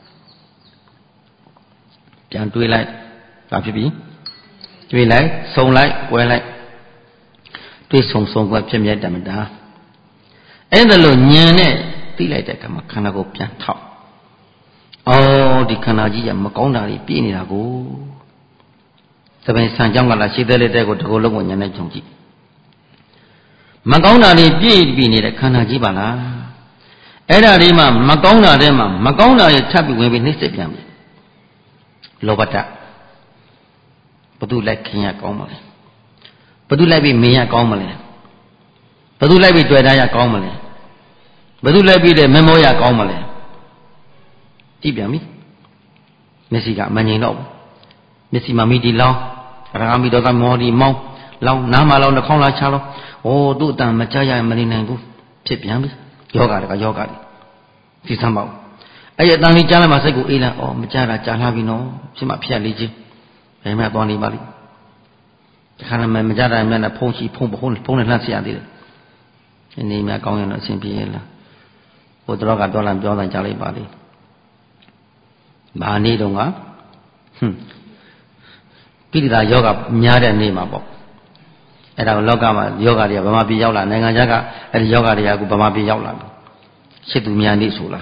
ပြန်တွေးလိုက်ဘာဖြစ်ပြီတွေးလိုက်ဆုံလိုက်ကွဲလိုက်တွေးဆုံဆုံကွဲဖြစ်မြဲတယ်မတားအဲ့ဒါလို့ညံနဲ့သိလိုက်တဲ့အခါမှာခန္ဓာကိုပြန်ထောက်အော်ဒီခန္ဓာကြီးကမကောင်းတာတွေပြည့်နေတာကိုတပင်ဆံကြောင်းကလာရှိသေးတဲ့ကိုတကူလုံးကိုညံနဲ့ကြုံကြည့်မကောင်းတာတွေပြည့်ပြီးနေတဲ့ခန္ဓာကြီးပါလားအဲ့ဒါဒီမှာမကောင်းတာတဲ့မှာမကောင်းတာတွေထပ်ပြီးဝင်ပြီးနှိမ့်စစ်ပြန်ပြီလောဘတဘသူလိုက်ခင်ရကောင်းမလဲဘသူလိုက်ပြီးမင်းရကောင်းမလဲဘသူလိုက်ပြီးတွေ့တာရကောင်းမလဲဘသူလိုက်ပြီးတဲ့မမောရကောင်းမလဲကြည့်ပြန်ပြီမျက်စိကအမငြိမ်တော့ဘူးမျက်စိမှာမိတီလောင်းရာဂမိဒေါသမောဒီမောင်းလောင်းနားမှာလောင်းနှာခေါင်းလာချလောင်းဩသူ့အတန်မကြရမနေနိုင်ဘူးဖြစ်ပြန်ပြီယောဂတကယောဂတွေဒီသမ်းပါဦးအဲ့ဒီအတန်လေးကြားလိုက်မှစိတ်ကိုအေးလာဩမကြတာကြားလာပြီနော်ဖြစ်မှဖြစ်ရလေးချင်းဘယ်မှသွားနေပါလိမ့်ဒီခါမှမကြတာမှလည်းဖုံးချီဖုံးဖုံးဖုံးနဲ့လှမ်းစီရသေးတယ်ဒီနေ့မှကောင်းရင်တော့အဆင်ပြေလားဘုရားကပြောလာပြောတိုင်းကြားလိုက်ပါလိမ့်ဘာနေတော့ကဟွန်းပိဋကယောဂများတဲ့နေ့မှာပေါ့အဲ့ဒါလောကမှာယောဂတွေကဗမာပြည်ရောက်လာနိုင်ငံခြားကအဲ့ဒီယောဂတွေကအခုဗမာပြည်ရောက်လာတယ်ရှစ်သူများနေ့ဆိုလား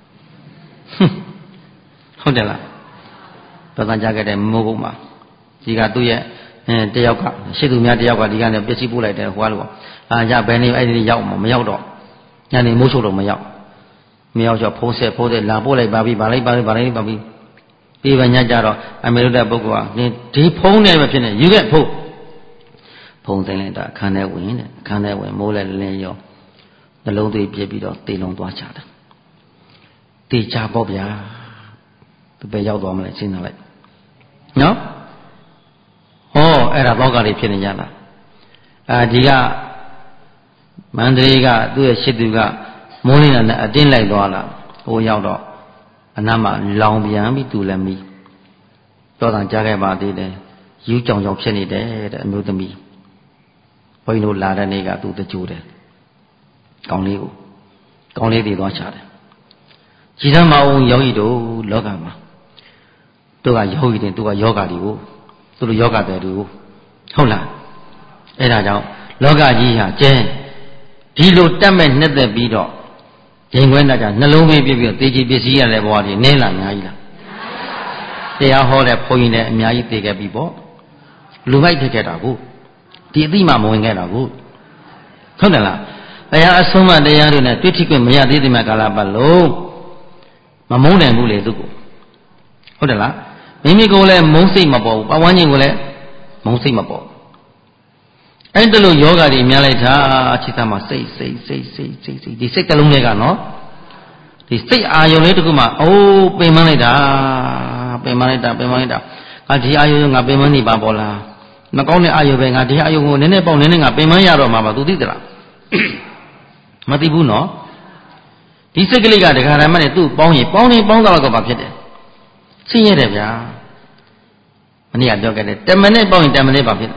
ဟုတ်တယ်လားတော်တန်ကြခဲ့တဲ့မိုးကုတ်မှာဒီကသူ့ရဲ့အဲတယောက်ကရှစ်သူများတယောက်ကဒီကနေပစ္စည်းပို့လိုက်တယ်ဟိုကလို့အာရဘယ်နေအဲ့ဒီရောက်မှာမရောက်တော့ညနေမိုးချုပ်တော့မရောက်မရောက်တော့ဖုံးဆက်ဖုံးဆက်လာပို့လိုက်ပါပြီဗာလိုက်ပါလိုက်ဗာလိုက်ပါပြီပြီးပါညကြတော့အမေတို့တဲ့ပုဂ္ဂိုလ်ကဒီဖုံးနေပဲဖြစ်နေယူခဲ့ဖုံးဖုံးသိမ့်လိုက်တာအခန်းထဲဝင်တဲ့အခန်းထဲဝင်မိုးလဲလင်းရောနှလုံးသွေးပြစ်ပြီးတော့တေလုံးသွားချတာတေချပေါ့ဗျာသူပဲရောက်သွားမလဲစဉ်းစားလိုက်နော်ဟောအဲ့ဒါဘောက်ကလေးဖြစ်နေကြတာအာဒီကမန္တလေးကသူ့ရဲ့ရှစ်သူကမိုးလင်းတာနဲ့အတင်းလိုက်သွားလာဟိုရောက်တော့အနားမှာလောင်ပြန်ပြီးသူလည်းမီးတော်တန်ကြားခဲ့ပါသေးတယ်ယူကြောင်ကြောင်ဖြစ်နေတယ်တဲ့အမျိုးသမီးဘုန်းကြီးတို့လာတဲ့နေ့ကသူတကြိုတယ်ကောင်းလေးကိုကောင်းလေးတွေသွားချတယ်ကြည်သမောင်ယောဂီတို့လောကမှာတို့ကယောဂီတွေတို့ကယောဂါတွေကိုသူတို့ယောဂတဲ့တွေကိုဟုတ်လားအဲ့ဒါကြောင့်လောကကြီးဟာကျဲဒီလိုတက်မဲ့နှစ်သက်ပြီးတော့ရင်ခွဲတာကြောင့်နှလုံးသွင်းပြပြီးတော့တေချီပစ္စည်းရတဲ့ဘဝတွေနင်းလာအများကြီးလားတရားဟောတဲ့ဘုန်းကြီးလည်းအများကြီးသိခဲ့ပြီပေါ့လူမိုက်ဖြစ်ခဲ့တာကိုဒီအသိမှမဝင်ခဲ့တာကိုဟုတ်တယ်လားတရားအဆုံးမတရားတွေနဲ့တွေ့ထိခွင့်မရသေးတဲ့မှာကာလပတ်လုံးမမုန်းနိုင်ဘူးလေသူကိုဟုတ်တယ်လားမိမိကိုယ်လည်းမုန်းစိတ်မပေါ်ဘူးပတ်ဝန်းကျင်ကိုလည်းမုန်းစိတ်မပေါ်အဲ့ဒါလို့ယောဂတွေများလိုက်တာအခြေသားမှာစိတ်စိတ်စိတ်စိတ်စိတ်စိတ်ဒီစိတ်တစ်လုံးလေးကနော်ဒီစိတ်အာယုံလေးတခုမှအိုးပင်မလိုက်တာပင်မလိုက်တာပင်မလိုက်တာငါဒီအာယုံငါပင်မနေပါပေါ်လားမကောင်းတဲ့အာယုံပဲငါဒီအာယုံကိုနည်းနည်းပေါက်နည်းနည်းငါပင်မရတော့မှာပါသူသိသလားမသိဘူးနော်ဒီစိတ်ကလေးကဒကာရမနဲ့သူ့ပေါင်းရင်ပေါင်းနေပေါင်းတော့တော့ဘာဖြစ်တယ်ဆင်းရဲတယ်ဗျာမနေ့ကပြောခဲ့တယ်တမနဲ့ပေါင်းရင်တမနဲ့ဘာဖြစ်လဲ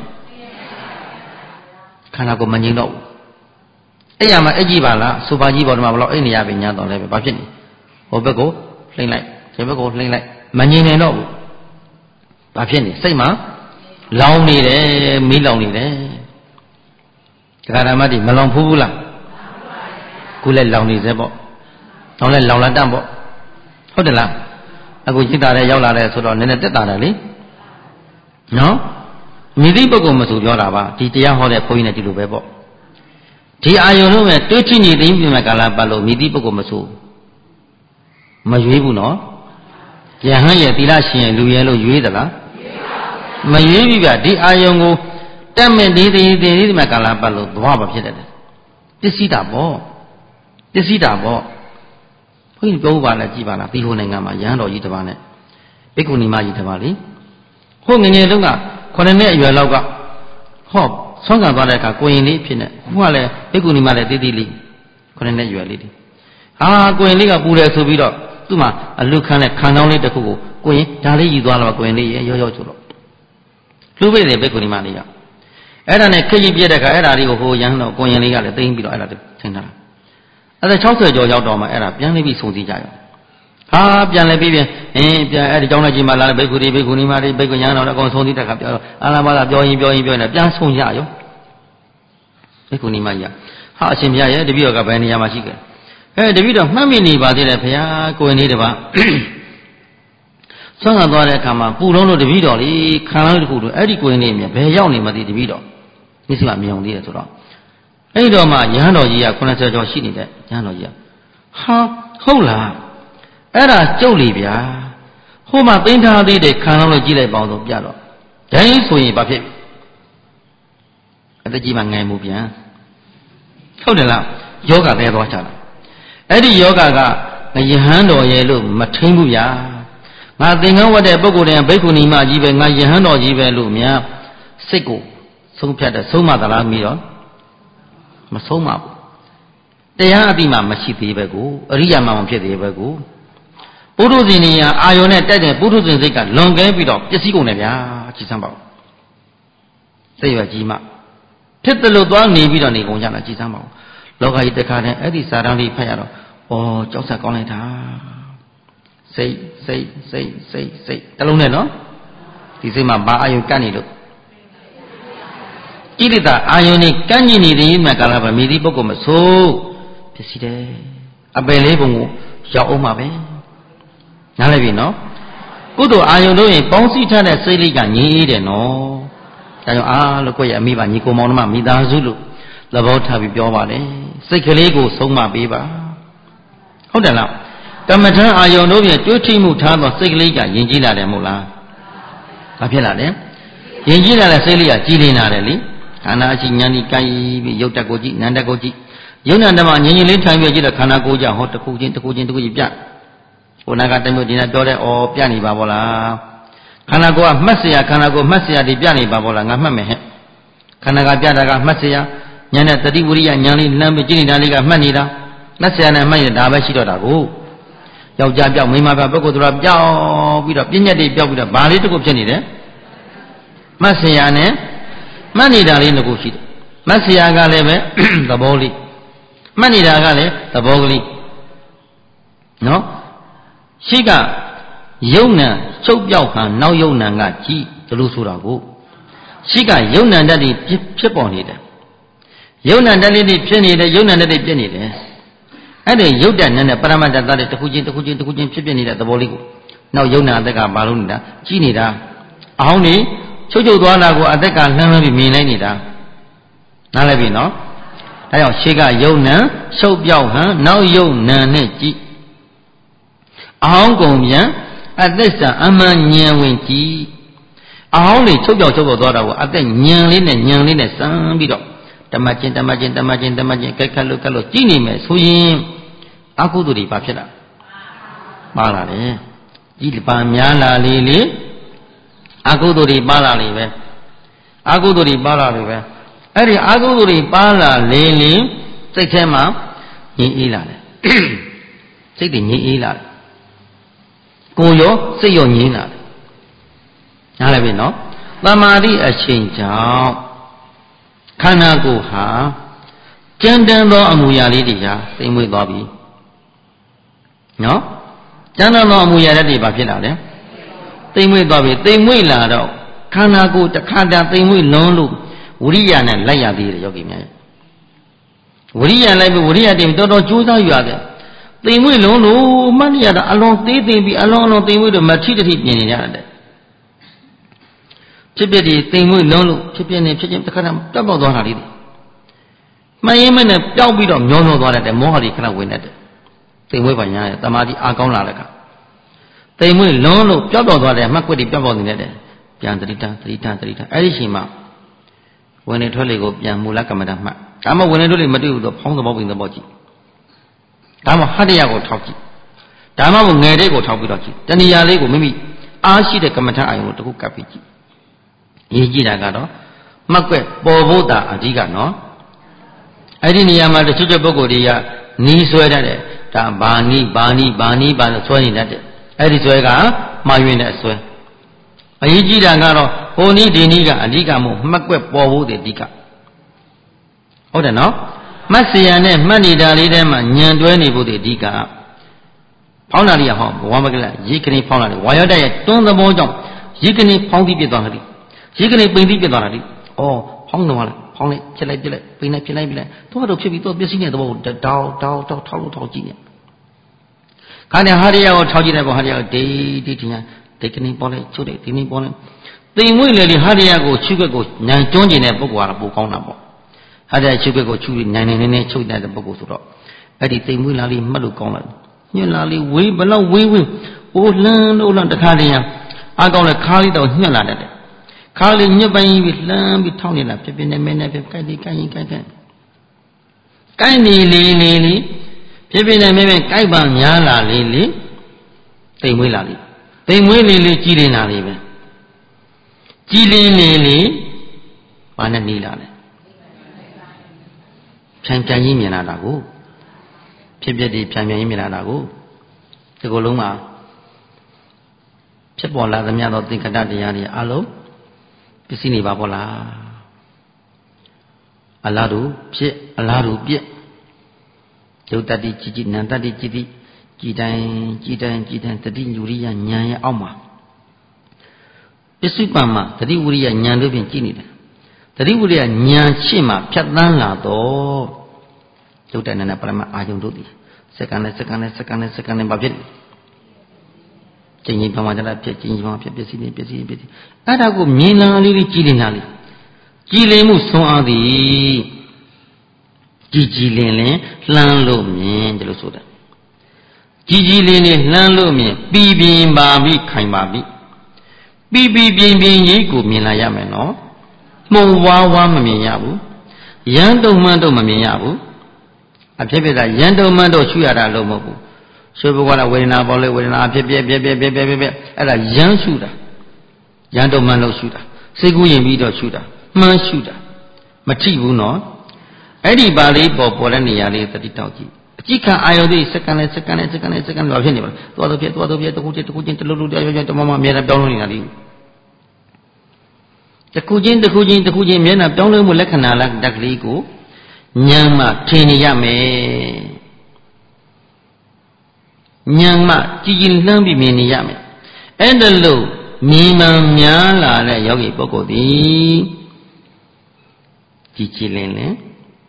ခန္ဓာကိုယ်မငြိမ်တော့ဘူးအဲ့ရမှာအဲ့ကြီးပါလားစူပါကြီးပေါ်မှာဘလို့အဲ့နေရပြီညာတော့လည်းပဲဘာဖြစ်နေဟိုဘက်ကိုလှိမ့်လိုက်ဒီဘက်ကိုလှိမ့်လိုက်မငြိမ်နိုင်တော့ဘူးဘာဖြစ်နေစိတ်မှာလောင်နေတယ်မီးလောင်နေတယ်ဒကာရမတိမလောင်ဖူးဘူးလားခုလည်းလောင်နေစေပေါ့တော့လည်းလောင်လာတတ်ပေါ့ဟုတ်တယ်လားအခုจิตတာလည်းရောက်လာတယ်ဆိုတော့နည်းနည်းတက်တာတယ်လေနော်မိသည့်ပုဂ္ဂိုလ်မဆိုပြောတာပါဒီတရားဟောတဲ့ဘုန်းကြီးနဲ့ဒီလိုပဲပေါ့ဒီအာယုံလုံးနဲ့တွေးကြည့်နေသိပြီမဲ့ကာလပတ်လို့မိသည့်ပုဂ္ဂိုလ်မဆိုမရွေးဘူးနော်ယဟန်ရဲ့သီလရှင်ရဲ့လူရဲ့လို့ရွေးသလားမရွေးဘူးဗျဒီအာယုံကိုတက်မဲ့ဒီဒီဒီဒီမဲ့ကာလပတ်လို့ဘဝမဖြစ်တတ်တယ်ပစ္စည်းတာပေါ့ပစ္စည်းတာပေါ့ဘုန်းကြီးပြောပါလားကြည်ပါလားပြီးဟိုနိုင်ငံမှာရဟန်းတော်ကြီးတစ်ပါးနဲ့ဘိက္ခုနီမကြီးတစ်ပါးလေဟိုငငယ်တုန်းကခုနှစ်နှစ်အရွယ်လောက်ကဟောဆွမ်းခံသွားတဲ့အခါကိုရင်လေးဖြစ်နေဟိုကလည်းဘိက္ခုနီမလည်းတီးတီးလေးခုနှစ်နှစ်အရွယ်လေးဒီဟာကိုရင်လေးကပူတယ်ဆိုပြီးတော့သူ့မှာအလူခန်းနဲ့ခံတောင်းလေးတစ်ခုကိုကိုရင်ဒါလေးယူသွားတော့ကိုရင်လေးရောရောဆိုတော့လူပိတယ်ဘိက္ခုနီမလေးကအဲ့ဒါနဲ့ခကြီးပြည့်တဲ့အခါအဲ့ဒါလေးကိုဟိုရဟန်းတော်ကိုရင်လေးကလည်းသိမ့်ပြီးတော့အဲ့ဒါထင်တာအဲ့ဒါ၆၀ကျော်ရောက်တော့မှအဲ့ဒါပြန်လေးပြီးစုံစည်းကြရောဟာပြန်လဲပြီးပြန်အင်းပြန်အဲ့ဒီကြောင်းလိုက်ကြီးမှလာတဲ့ဘိက္ခုတွေဘိက္ခုနီမတွေဘိက္ခုညာတော်အကုန်ဆုံးသီးတဲ့ခါပြောတော့အာလာမလာပြောရင်ပြောရင်ပြောရင်ပြန်ဆုံးရရောဘိက္ခုနီမကြီးဟာအရှင်ဘုရားရဲ့တပည့်တော်ကဘယ်နေရာမှာရှိခဲ့အဲတပည့်တော်မှတ်မိနေပါသေးတယ်ဘုရားကိုယ်နေတပါဆွမ်းခံသွားတဲ့အခါမှာပူလုံးလို့တပည့်တော်လေးခံလို့တခုလို့အဲ့ဒီကိုယ်နေမြဘယ်ရောက်နေမှသိတပည့်တော်မျက်စိမှမြင်ုံသေးတယ်ဆိုတော့အဲ့တော့မှရဟန်းတော်ကြီးကခုနှစ်ဆယ်ကျော်ရှိနေတဲ့ရဟန်းတော်ကြီးကဟာဟုတ်လားအဲ့ဒါကြုတ်လေဗျာဟိုမှာသိမ်းထားသေးတယ်ခံလို့ကြည့်လိုက်ပါအောင်ဆိုပြတော့ဒိုင်းဆိုရင်ဘာဖြစ်အတကြီးမှငိုင်မှုပြန်ဟုတ်တယ်လားယောဂပဲသွားချတာအဲ့ဒီယောဂကယဟန်တော်ရဲ့လို့မထိန်ဘူးဗျာငါသင်္ကန်းဝတ်တဲ့ပုဂ္ဂိုလ်တွေကဘိက္ခုနီမကြီးပဲငါယဟန်တော်ကြီးပဲလို့များစိတ်ကိုဆုံးဖြတ်တဲ့ဆုံးမသလားပြီးတော့မဆုံးမဘူးတရားအတိမှမရှိသေးပဲကိုအရိယာမှမဖြစ်သေးပဲကိုပုထုဇဉ်နေရအာယုံနဲ့တိုက်တဲ့ပုထုဇဉ်စိတ်ကလွန်ကဲပြီးတော့ပစ္စည်းကုန်တယ်ဗျာကြည်စမ်းပါဦးစိတ်ရွယ်ကြီးမှဖြစ်တယ်လို့သွားနေပြီးတော့နေကုန်ကြတာကြည်စမ်းပါဦးလောကကြီးတခါတည်းအဲ့ဒီစာတန်းလေးဖတ်ရတော့ဩကြောက်ဆက်ကောင်းလိုက်တာစိတ်စိတ်စိတ်စိတ်စိတ်တလုံးနဲ့နော်ဒီစိတ်မှာဘာအာယုံကတ်နေလို့ကိလေသာအာယုန်နဲ့ကန့်ကျင်နေတဲ့မှကာလပဲမိသည့်ပုဂ္ဂိုလ်မဆိုးဖြစ်စီတယ်အပယ်လေးပုံကိုရောက်အောင်ပါပဲနားလည်ပြီနော်ကုသိုလ်အာယုန်တို့ရင်ပေါင်းစည်းထားတဲ့စိတ်လေးကငြိမ်းအေးတယ်နော်ဒါကြောင့်အားလို့ကိုယ့်ရဲ့အမိဘညီကိုမောင်နှမမိသားစုလို့သဘောထားပြီးပြောပါတယ်စိတ်ကလေးကိုဆုံးမပေးပါဟုတ်တယ်လားကမ္မထံအာယုန်တို့ရဲ့တွေးထိမှုထားသောစိတ်ကလေးကယဉ်ကျေးလာတယ်မဟုတ်လားဘာဖြစ်လာလဲယဉ်ကျေးလာတဲ့စိတ်လေးကကြည်လင်လာတယ်လေခန္ဓာအရှိဉာဏ်ဤကိုင်းပြီးရုပ်တက်ကိုကြည့်နာမ်တက်ကိုကြည့်ယုံနာဓမ္မငြင်းငြင်းလေးထိုင်ပြီးကြည့်တော့ခန္ဓာကိုယ်ကြောင့်ဟောတစ်ခုချင်းတစ်ခုချင်းတစ်ခုချင်းပြဟိုနာကတမျိုးဒီနာပြောတဲ့ဩပြနေပါဘောလားခန္ဓာကိုယ်ကမှတ်เสียခန္ဓာကိုယ်မှတ်เสียဒီပြနေပါဘောလားငါမှတ်မယ်ဟဲ့ခန္ဓာကပြတာကမှတ်เสียဉာဏ်နဲ့တတိဝရိယဉာဏ်လေးလမ်းပြီးကြည့်နေတာလေးကမှတ်နေတာမှတ်เสียနဲ့မှတ်နေတာပဲရှိတော့တာကိုယောက်ျားပြောက်မိန်းမပြောက်ပုဂ္ဂိုလ်သူတော်ပြောက်ပြီးတော့ပြဉ္ညတ်တွေပြောက်ပြီးတော့ဘာလေးတစ်ခုဖြစ်နေတယ်မှတ်เสียနဲ့မှတ်နေတာလေးတစ်ခုရှိတယ်မှတ်เสียကလည်းပဲသဘောလေးမှတ်နေတာကလည်းသဘောကလေးနော်ရှိကယုံနံချုပ်ပြောက်ခံနောက်ယုံနံကကြည်ဘလို့ဆိုတာကိုရှိကယုံနံတတ်တွေဖြစ်ပေါ်နေတယ်ယုံနံတတ်လေးတွေဖြစ်နေတယ်ယုံနံတတ်တွေဖြစ်နေတယ်အဲ့ဒီယုတ်တဲ့နဲ့နဲ့ပရမတ္တတတဲ့တစ်ခုချင်းတစ်ခုချင်းတစ်ခုချင်းဖြစ်ဖြစ်နေတဲ့သဘောလေးကိုနောက်ယုံနံအသက်ကဘာလို့နေတာကြည်နေတာအဟောင်းနေချုပ်ချုပ်သွားတာကိုအသက်ကလှမ်းလှမ်းပြီးမြင်လိုက်နေတာနားလည်ပြီနော်ဒါကြောင့်ရှေးကယုံနံရှုပ်ပြောက်ဟန်နောက်ယုံနံနဲ့ကြည်အဟောင်းကုန်ပြန်အသက်စာအမှန်ဉာဏ်ဝင်ကြည့်အဟောင်းလေးချုပ်ပြောက်ချုပ်ပေါ်သွားတာကိုအသက်ဉာဏ်လေးနဲ့ဉာဏ်လေးနဲ့စမ်းပြီးတော့ဓမ္မချင်းဓမ္မချင်းဓမ္မချင်းဓမ္မချင်းကြိုက်ခတ်လို့ကတ်လို့ကြည့်နေမယ်ဆိုရင်အကုသိုလ်တွေဘာဖြစ်လာပါလာတယ်ကြည်ပါများလာလေလေအကုသိုလ်တွေပါလာလေပဲအကုသိုလ်တွေပါလာလေပဲအဲ့ဒီအကုသိုလ်တွေပါလာလေလေစိတ်ထဲမှာငြိမ်အေးလာတယ်စိတ်တွေငြိမ်အေးလာတယ်ကိုယ်ရောစိတ်ရောငြိမ်လာတယ်နားလည်ပြီနော်သမာဓိအချိန်ကြောင့်ခန္ဓာကိုယ်ဟာကြမ်းတမ်းသောအမူအရာလေးတွေဟာသိမ့်မွေ့သွားပြီနော်ကြမ်းတမ်းသောအမူအရာတွေဘာဖြစ်လာလဲသိမ့်မွေ့သွားပြီသိမ့်မွေ့လာတော့ခန္ဓာကိုယ်တစ်ခါတည်းသိမ့်မွေ့လုံးလို့ဝိရိယနဲ့လိုက်ရသေးတယ်ယောဂီများဝိရိယလိုက်ပြီးဝိရိယတင်တော်တော်ကြိုးစားယူရတယ်သိမ့်မွေ့လုံးလို့မှတ်ရတာအလွန်သေးသိမ့်ပြီးအလွန်အလွန်သိမ့်မွေ့တော့မထိတထိပြင်နေရတယ်ဖြစ်ဖြစ်ဒီသိမ့်မွေ့လုံးလို့ဖြစ်ဖြစ်နေဖြစ်ချင်းတစ်ခါတည်းပြတ်ပေါက်သွားတာလေးမှန်ရင်မနဲ့ပျောက်ပြီးတော့မျောမျောသွားတယ်မောဟတွေခဏဝင်နေတယ်သိမ့်မွေ့ပါညာရဲ့တမာတိအားကောင်းလာတဲ့အခါသိမ့်မွေ့လုံးလို့ပျောက်တော့သွားတယ်မှတ်ကွက်တွေပျောက်ပေါက်နေတယ်ပြန်တတိတတတိတတတိတအဲ့ဒီချိန်မှာဝင်နေထွက်လေကိုပြန်မူလကမ္မဋ္ဌာန်းမှတ်ဒါမှဝင်နေထွက်လေမတွေ့ဘူးတော့ဖောင်းသဘောပင်သဘောကြည့်ဒါမှဟတ္တရကိုထောက်ကြည့်ဒါမှမငယ်တဲ့ကိုထောက်ပြီးတော့ကြည့်တဏှာလေးကိုမိမိအားရှိတဲ့ကမ္မဋ္ဌာန်းအာယုံကိုတခုကပ်ပြီးကြည့်ရေးကြည့်တာကတော့မှတ်ကွက်ပေါ်ဖို့တာအဓိကနော်အဲ့ဒီနေရာမှာတချို့တဲ့ပုဂ္ဂိုလ်တွေကနီးဆွဲတတ်တယ်ဒါဘာနီးဘာနီးဘာနီးဘာလို့ဆွဲနေတတ်တယ်အဲ့ဒီဆွဲကမှားယွင်းတဲ့အဆွဲအရေးကြီးတာကတော့ဟိုနီးဒီနီးကအဓိကမို့မှတ်ကွက်ပေါ်ဖို့တဲ့အဓိကဟုတ်တယ်နော်မှတ်စရာနဲ့မှတ်နေတာလေးထဲမှာညံတွဲနေဖို့တဲ့အဓိကဖောင်းတာလေးဟောဘဝမကလရေကနေဖောင်းတာလေးဝါရတရဲ့တွန်းသဘောကြောင့်ရေကနေဖောင်းပြီးပြသွားတယ်ရေကနေပိန်ပြီးပြသွားတာလေဩဖောင်းတော့လားဖောင်းလိုက်ဖြစ်လိုက်ပြလိုက်ပိန်လိုက်ဖြစ်လိုက်ပြလိုက်သူကတော့ဖြစ်ပြီးတော့ပစ္စည်းနဲ့သဘောတောက်တောက်တောက်ထောက်လို့ထောက်ကြည့်နေခါတဲ့ဟာရရကိုထောက်ကြည့်တဲ့ဘောဟာရရကိုဒေးဒေးတင်ဒီကနေ့ပေါ်လိုက်ချုပ်တယ်ဒီနေ့ပေါ်လိုက်သိမ်မွေ့လေလေဟာရရကိုချုပ်ွက်ကိုညံတွန်းကျင်တဲ့ပုဂ္ဂိုလ်ကပိုကောင်းတာပေါ့ဟာရရချုပ်ွက်ကိုချုပ်ပြီးညံနေနေနေချုပ်တဲ့ပုဂ္ဂိုလ်ဆိုတော့အဲ့ဒီသိမ်မွေ့လာလေးမှတ်လို့ကောင်းလာညွန့်လာလေးဝေးဘလောက်ဝေးဝေးအိုးလှမ်းလို့လှမ်းတခါတည်းအားကောင်းတဲ့ခါးလေးတော့ညှက်လာတယ်ခါလေးညစ်ပိုင်းပြီးလှမ်းပြီးထောင်းနေတာဖြစ်ဖြစ်နဲ့မင်းနဲ့ဖြစ်ကြိုက်လေးကြိုက်ရင်ကြိုက်တယ်ကြိုက်နေလေလေလေဖြစ်ဖြစ်နဲ့မင်းမကြိုက်ပါများလာလေလေသိမ်မွေးလာလေသိမ်မွေးလေလေကြည်လင်လာလေပဲကြည်လင်လေလေဘာနဲ့နေလာလဲဖြန်ပြန်ကြီးမြင်လာတာကိုဖြစ်ဖြစ်ဒီဖြန်ပြန်ကြီးမြင်လာတာကိုဒီကုလုံးမှာဖြစ်ပေါ်လာသမျှသောသင်္ကတတရားတွေအလုံးပစ္စည်းနေပါပေါ့လားအလားတူဖြစ်အလားတူပြက်ယုတ်တတိကြည်ကြည်နံတတိကြည်တိကြည်တိုင်းကြည်တိုင်းကြည်တိုင်းတတိဝိရိယဉာဏ်ရဲ့အောက်မှာပစ္စုပန်မှာတတိဝိရိယဉာဏ်တို့ဖြင့်ကြည်နေတယ်တတိဝိရိယဉာဏ်ရှေ့မှာဖြတ်သန်းလာတော့ယုတ်တဏနဲ့ပရမအာယုံတို့သည်စက္ကန့်နဲ့စက္ကန့်နဲ့စက္ကန့်နဲ့စက္ကန့်နဲ့ဘာဖြစ်လဲကျင်ကြီးပမာကြတာဖြစ်ကျင်ကြီးပမာဖြစ်ပစ္စည်းနေပစ္စည်းပစ္စည်းအဲ့ဒါကိုမြင်လာလေးလေးကြည်လင်လာလေးကြည်လင်မှုဆုံးအားသည်ကြည်ကြည်လင်လင်လှမ်းလို့မြင်တယ်လို့ဆိုတာကြည်ကြည်လင်လင်လှမ်းလို့မြင်ပြီးပြင်းပါပြီခိုင်ပါပြီပြီးပြီးပြင်းပြင်းကြီးကိုမြင်လာရမယ်နော်မှုံဝါးဝါးမမြင်ရဘူးရန်တုံမှန်းတော့မမြင်ရဘူးအဖြစ်ဖြစ်တာရန်တုံမှန်းတော့ရှုရတာလို့မဟုတ်ဘူးဆိုဘုရားဝေဒနာပေါ်လေဝေဒနာဖြစ်ပြပြပြပြပြပြအဲ့ဒါရမ်းရှုတာရန်တုံမှန်းလို့ရှုတာစိတ်ကူးရင်ပြီးတော့ရှုတာမှန်းရှုတာမထိဘူးနော်အဲ့ဒီပါလေးပေါ်ပေါ်တဲ့နေရာလေးသတိတောက်ကြည့်အကြည့်ခံအာယုသိစက္ကန့်နဲ့စက္ကန့်နဲ့စက္ကန့်နဲ့စက္ကန့်ဘာဖြစ်နေပါလဲသွားတော့ပြသွားတော့ပြတခုချင်းတခုချင်းတလူလူတယောက်တမမအများနဲ့ပြောင်းလို့နေတာလေးတခုချင်းတခုချင်းတခုချင်းမျက်နှာပြောင်းလဲမှုလက္ခဏာလားတက်ကလေးကိုဉာဏ်မှထင်နေရမယ်ဉာဏ်မှကြည်ကြည်လှမ်းပြီးမြင်နေရမယ်အဲ့ဒါလို့မြင်မှန်များလာတဲ့ယောဂီပုဂ္ဂိုလ်သည်ကြည်ကြည်လင်လင်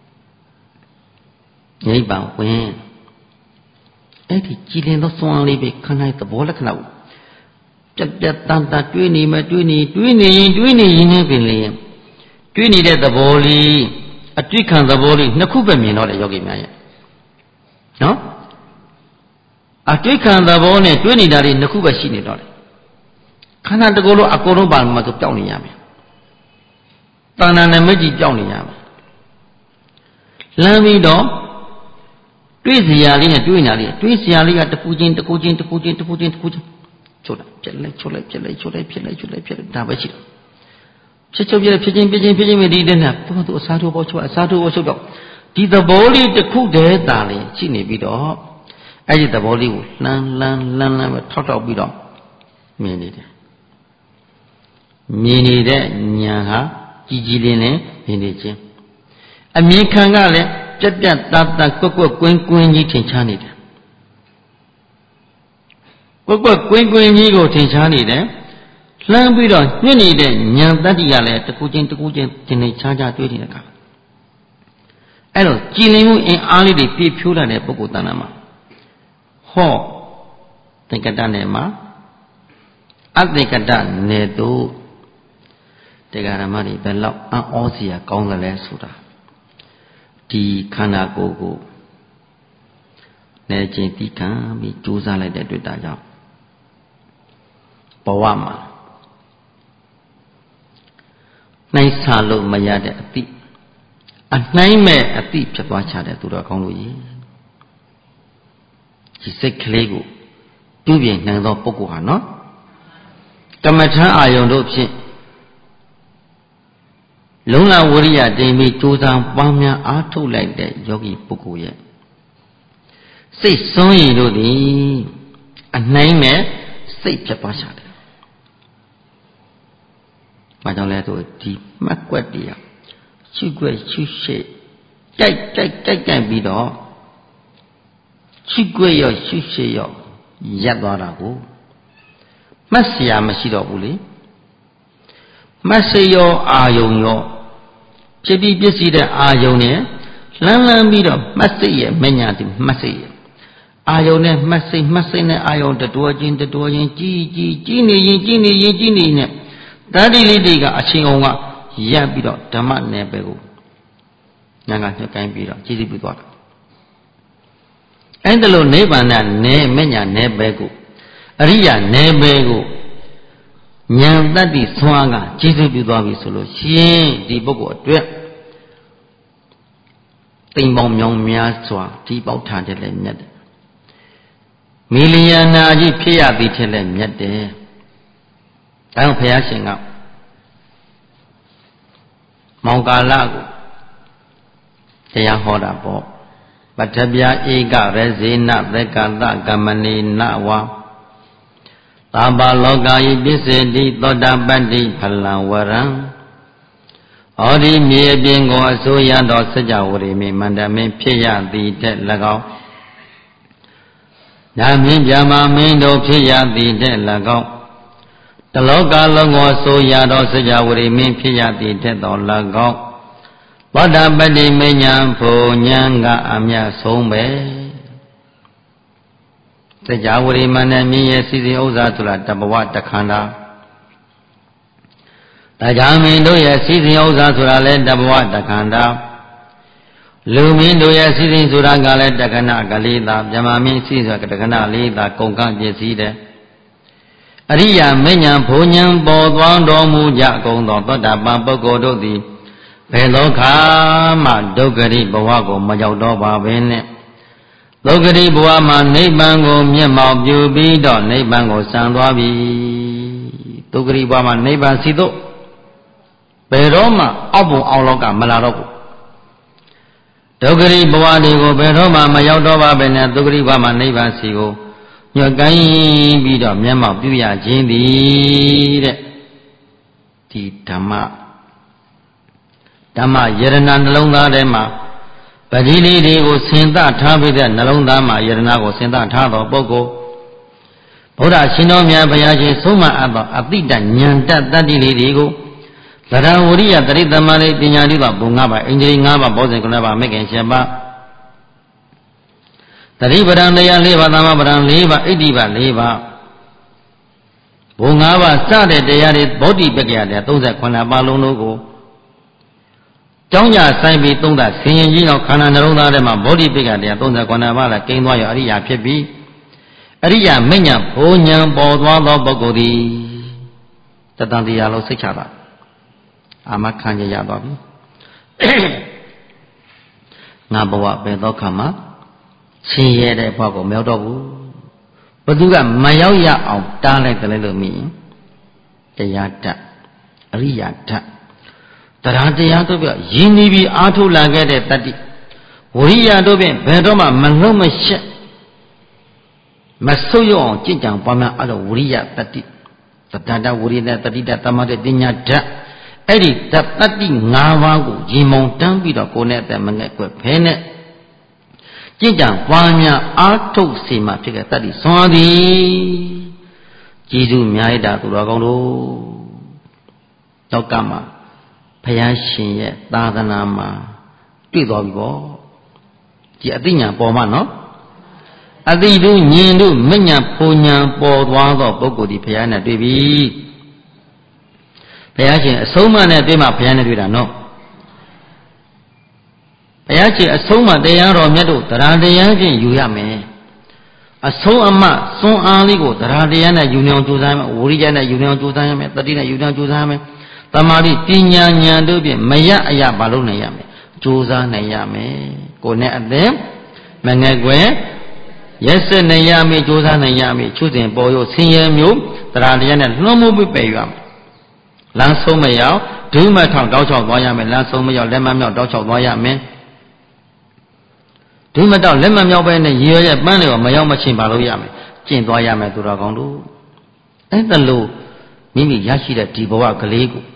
နိဗ္ဗာန်ဝင်အဲ့ဒီကြည်လင်သောစွမ်းအားလေးပဲခန္ဓာရဲ့သဘောလက္ခဏာကိုပြတ်ပြတ်တန်တန်တွေးနေမှတွေးနေတွေးနေရင်တွေးနေရင်နဲ့ပင်လေတွေးနေတဲ့သဘောလေးအတွေ့ခံသဘောလေးနှစ်ခုပဲမြင်တော့တယ်ယောဂီများရဲ့နော်အတွေ့ခံသဘောနဲ့တွေ့နေတာတွေနှစ်ခုပဲရှိနေတော့တယ်ခန္ဓာတစ်ခုလုံးအကုန်လုံးပါမှာဆိုပြောင်းနေရမယ်တဏ္ဍာနဲ့မကြီးပြောင်းနေရမယ်လမ်းပြီးတော့တွေ့စရာလေးနဲ့တွေ့နေတာလေးတွေ့စရာလေးကတစ်ခုချင်းတစ်ခုချင်းတစ်ခုချင်းတစ်ခုချင်းတစ်ခုချင်းချုပ်လိုက်ပြက်လိုက်ချုပ်လိုက်ပြက်လိုက်ချုပ်လိုက်ဖြစ်လိုက်ချုပ်လိုက်ဖြစ်လိုက်ဒါပဲရှိတယ်ဖြစ်ချုပ်ပြက်ဖြစ်ချင်းဖြစ်ချင်းဖြစ်ချင်းဒီတဲ့နဲ့သူတို့အစားထိုးပေါ်ချုပ်အစားထိုးပေါ်ချုပ်တော့ဒီသဘောလေးတစ်ခုတည်းတာလေးရှိနေပြီးတော့အဲ့ဒီသဘောလေးကိုလှမ်းလှမ်းလှမ်းလှမ်းပဲထောက်ထောက်ပြီးတော့မြင်နေတယ်မြင်နေတဲ့ဉာဏ်ဟာကြီးကြီးလင်းလင်းမြင်နေခြင်းအမြင်ခံကလည်းပြက်ပြက်တတ်တတ်ကွက်ကွက်ကွင်းကွင်းကြီးထင်ရှားနေတယ်ကွက်ကွက်ကွင်းကွင်းကြီးကိုထင်ရှားနေတယ်လှမ်းပြီးတော့ညှစ်နေတဲ့ဉာဏ်တတ္တိကလည်းတစ်ခုချင်းတစ်ခုချင်းသင်နေချားချားတွေ့နေတဲ့အခါအဲ့တော့ကြည်လင်မှုအင်အားလေးတွေပြည့်ဖြိုးလာတဲ့ပုဂ္ဂိုလ်တဏ္ဍာမှာဟောသင်္ကတနယ်မှာအသင်္ကတနယ်တို့တရားဓမ္မတွေဘယ်လောက်အံ့ဩစရာကောင်းသလဲဆိုတာဒီခန္ဓာကိုယ်ကိုနေချင်းတိခံပြီးကြိုးစားလိုက်တဲ့တွေ့တာကြောင့်ဘဝမှာနှိုင်းဆလို့မရတဲ့အသည့်အနှိုင်းမဲ့အသည့်ဖြစ်သွားချတဲ့သူတော်ကောင်းလို့ကြီးဒီစိတ်ကလေးကိုပြုပြင်နိုင်သောပုဂ္ဂိုလ်ဟာနော်ကမ္မထအာယုံတို့ဖြင့်လုံးလဝရိယတိမ်ပြီးကြိုးစားပွားများအားထုတ်လိုက်တဲ့ယောဂီပုဂ္ဂိုလ်ရဲ့စိတ်စွန့်ရည်တို့သည်အနှိုင်းမဲ့စိတ်ဖြစ်သွားချတယ်။ဘာကြောင့်လဲဆိုဒီမှတ်ကွက်တရားရှုွက်ရှုရှိကြိုက်ကြိုက်ကြိုက်ကြိုက်ပြီးတော့ရှုွက်ရောရှုရှိရောရပ်သွားတာကိုမှတ်เสียမရှိတော့ဘူးလေမှတ်စေရောအာယုံရောဖြစ်ပြီးပြည့်စည်တဲ့အာယုံနဲ့လှမ်းလှမ်းပြီးတော့မှတ်စိတ်ရဲ့မညာတိမှတ်စိတ်ရဲ့အာယုံနဲ့မှတ်စိတ်မှတ်စိတ်နဲ့အာယုံတတော်ချင်းတတော်ချင်းကြီးကြီးကြီးနေရင်ကြီးနေရင်ကြီးနေနဲ့တတိလေးတွေကအချင်းအောင်ကရပ်ပြီးတော့ဓမ္မနယ်ပယ်ကိုညာကညှက်ကိုင်းပြီးတော့ကြည်စီပြီးသွားတာအဲ့ဒါလို့နိဗ္ဗာန်နဲ့နယ်မညာနယ်ပယ်ကိုအရိယာနယ်ပယ်ကိုဉာဏ်တတ္တိဆွမ်းကကျေစုပြုသွားပြီဆိုလို့ရှင်ဒီပုဂ္ဂိုလ်အတွက်တိမ်ပေါင်းမြောင်များစွာဒီပေါက်ထားတဲ့လည်းမြတ်တယ်မီလီယံနာကြီးဖြစ်ရသည်ထက်လည်းမြတ်တယ်ဒါကြောင့်ဘုရားရှင်ကမောင်ကာလကိုတရားဟောတာပေါ့ပထဗျာဧကရဇေနသက္ကတကမဏိနဝါသာဘာလောကဤပစ္စေတိသောတာပတ္တိဖလံဝရံဟောဒီမြေပြင်ကိုအစိုးရသောစကြဝဠာမိမန္တမင်းဖြစ်ရသည်တဲ့၎င်းညာမင်းပြမမင်းတို့ဖြစ်ရသည်တဲ့၎င်းတလောကလုံးကိုအစိုးရသောစကြဝဠာမင်းဖြစ်ရသည်တဲ့တော်၎င်းသောတာပတ္တိမဉ္ဇဉ်ဖို့ဉာဏ်ကအမြတ်ဆုံးပဲစကြဝဠာမန္တမင်းရဲ့စီစဉ်ဥစ္စာဆိုတာတဘဝတခန္ဓာတရားမင်းတို့ရဲ့စီစဉ်ဥစ္စာဆိုတာလည်းတဘဝတခန္ဓာလူမင်းတို့ရဲ့စီစဉ်ဆိုတာကလည်းတခဏကလေးသာမြမမင်းစီဆိုတာတခဏလေးသာကုန်ကပြည့်စည်တယ်အရိယာမဉ္ဇဉ်ဘုံဉဏ်ပေါ်သွားတော်မူကြကုန်သောသောတာပန်ပုဂ္ဂိုလ်တို့သည်ဘယ်လောကမှဒုက္ခရိဘဝကိုမရောက်တော့ပါဘဲနဲ့ဒုက္ခရိဘဝမှာနိဗ္ဗာန်ကိုမျက်မှောက်ပြုပြီးတော့နိဗ္ဗာန်ကိုစံသွားပြီဒုက္ခရိဘဝမှာနိဗ္ဗာန်စီတော့ဘယ်တော့မှအောက်ဘုံအောင်လောကမလာတော့ဘူးဒုက္ခရိဘဝတွေကိုဘယ်တော့မှမရောက်တော့ပါပဲနဲ့ဒုက္ခရိဘဝမှာနိဗ္ဗာန်စီကိုညွတ်ကိုင်းပြီးတော့မျက်မှောက်ပြုရခြင်းသည်တဲ့ဒီဓမ္မဓမ္မယရဏနှလုံးသားထဲမှာပတိလေးတွေကိုဆင်သထားပြီးတဲ့နှလုံးသားမှာယရဏကိုဆင်သထားသောပုဂ္ဂိုလ်ဘုရားရှင်တော်မြတ်ဘုရားရှင်ဆုံးမအပ်သောအတိတဉာဏ်တတ္တိလေးတွေကိုသရဝရိယတရိသမารိပညာတိဘဘုံ၅ပါးအင်္ဂလိ၅ပါးဘောဇင်9ပါးမဂ္ဂင်7ပါးတတိပဒံတရား၄ပါးသမပဒံ၄ပါးဣတိပ၄ပါးဘုံ၅ပါးစတဲ့တရားတွေဗောဓိပက္ခယတရား38ပါးလုံးတို့ကိုကျောင်းကြဆိုင်ပြီးသုံးသဆင်ရင်ကြီးတော်ခန္ဓာနှလုံးသားထဲမှာဗောဓိပက္ခတရား38ပါးလည်းကိန်းသွားရအရိယာဖြစ်ပြီးအရိယာမဉ္ဇဉ်ဘုံဉဏ်ပေါ်သွားသောပုဂ္ဂိုလ်သည်တတန်တရားလုံးစိတ်ချတာအာမခံရရသွားပြီငါဘဝပဲသောခါမှာဆင်းရဲတဲ့ဘဝကိုမရောက်တော့ဘူးဘသူကမရောက်ရအောင်တားလိုက်တယ်လို့မြင်တရားတတ်အရိယာတတ်တရားတရားတို့ပြရင်းနှီးပြီးအားထုတ်လာခဲ့တဲ့တတ္တိဝိရိယတို့ဖြင့်ဘယ်တော့မှမလုံးမရှက်မဆုတ်ရအောင်ကြင်ကြံပွားများအဲ့လိုဝိရိယတတ္တိတတ္တဝိရိယတတ္တိတသမတ္တပညာဓာတ်အဲ့ဒီတတ္တိ၅ပါးကိုရင်မုံတန်းပြီးတော့ကိုယ်နဲ့အသက်မငဲ့ကွယ်ဖဲနဲ့ကြင်ကြံပွားများအားထုတ်စေမှဖြစ်တဲ့တတ္တိဆွမ်းသည်ကျေးဇူးများရတာသူတော်ကောင်းတို့နောက်ကမှာဘုရားရှင်ရဲ့သာသနာမှာတွေ့တော်ပြီပေါ့ဒီအသိဉာဏ်ပေါ်မှာနော်အသိတို့ဉာဏ်တို့မဉဏ်ဖူဉဏ်ပေါ်သွားသောပုဂ္ဂိုလ်ဒီဘုရားနဲ့တွေ့ပြီဘုရားရှင်အဆုံးအမနဲ့တွေ့မှဘုရားနဲ့တွေ့တာနော်ဘုရားရှင်အဆုံးအမတရားတော်မြတ်တို့တရားတရားချင်းယူရမယ်အဆုံးအမစွန်းအားလေးကိုတရားတရားနဲ့ယူနေအောင်ကြိုးစားမယ်ဝိရိယနဲ့ယူနေအောင်ကြိုးစားရမယ်တတိနဲ့ယူနေအောင်ကြိုးစားရမယ်တမာတိပညာဉာဏ်တို့ဖြင့်မရအရာဘာလို့နိုင်ရမယ်ကြိုးစားနိုင်ရမယ်ကိုယ်နဲ့အသက်မငယ်ကွယ်ရက်စက်နိုင်ရမယ်ကြိုးစားနိုင်ရမယ်ချွတ်စဉ်ပေါ်ရုပ်ဆင်းရဲမျိုးတရားတရားနဲ့လွှမ်းမိုးပြီးပယ်ရမယ်လမ်းဆုံးမရောက်ဒုမထောင်တောက်ချောက်သွားရမယ်လမ်းဆုံးမရောက်လက်မမြောက်တောက်ချောက်သွားရမယ်ဒုမတောက်လက်မမြောက်ပဲနဲ့ရေရပန်းတွေမရောက်မချင်းပါလို့ရမယ်ကျင့်သွားရမယ်သူတော်ကောင်းတို့အဲ့ဒါလို့မိမိရရှိတဲ့ဒီဘဝကလေးကို